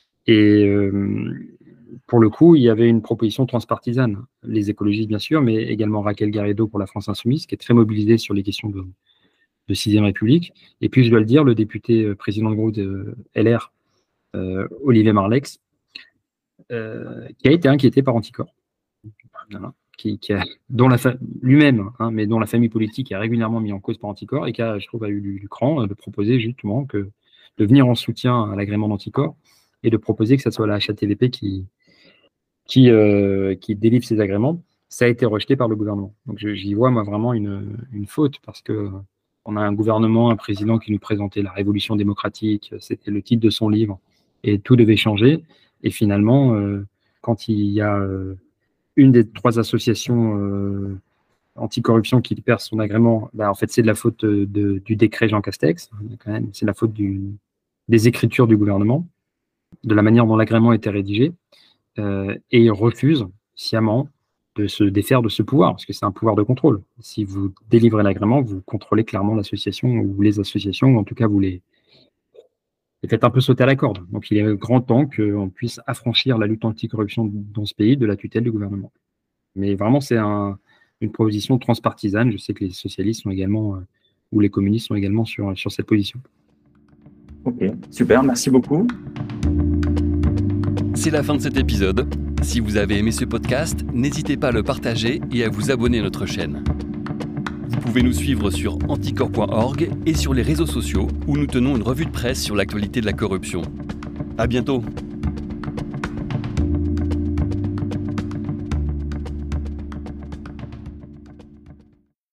Et pour le coup, il y avait une proposition transpartisane. Les écologistes, bien sûr, mais également Raquel Garrido pour la France Insoumise, qui est très mobilisée sur les questions de 6e République. Et puis, je dois le dire, le député président de groupe de LR, Olivier Marleix, qui a été inquiété par Anticor. Voilà. Dont lui-même, mais dont la famille politique est régulièrement mis en cause par Anticor et qui a, je trouve, eu du cran de proposer justement de venir en soutien à l'agrément d'Anticor et de proposer que ce soit la HATVP qui délivre ces agréments. Ça a été rejeté par le gouvernement. Donc j'y vois moi vraiment une faute, parce que on a un gouvernement, un président qui nous présentait la révolution démocratique, c'était le titre de son livre, et tout devait changer. Et finalement, quand il y a une des 3 associations anticorruption qui perd son agrément, en fait, c'est de la faute du décret Jean Castex, quand même. C'est de la faute des écritures du gouvernement, de la manière dont l'agrément était rédigé, et il refuse sciemment de se défaire de ce pouvoir, parce que c'est un pouvoir de contrôle. Si vous délivrez l'agrément, vous contrôlez clairement l'association, ou les associations, ou en tout cas, vous les faites un peu sauter à la corde. Donc, il est grand temps qu'on puisse affranchir la lutte anticorruption dans ce pays de la tutelle du gouvernement. Mais vraiment, c'est une proposition transpartisane. Je sais que les socialistes sont également, ou les communistes sont également sur cette position. Ok, super, merci beaucoup. C'est la fin de cet épisode. Si vous avez aimé ce podcast, n'hésitez pas à le partager et à vous abonner à notre chaîne. Vous pouvez nous suivre sur anticor.org et sur les réseaux sociaux où nous tenons une revue de presse sur l'actualité de la corruption. À bientôt.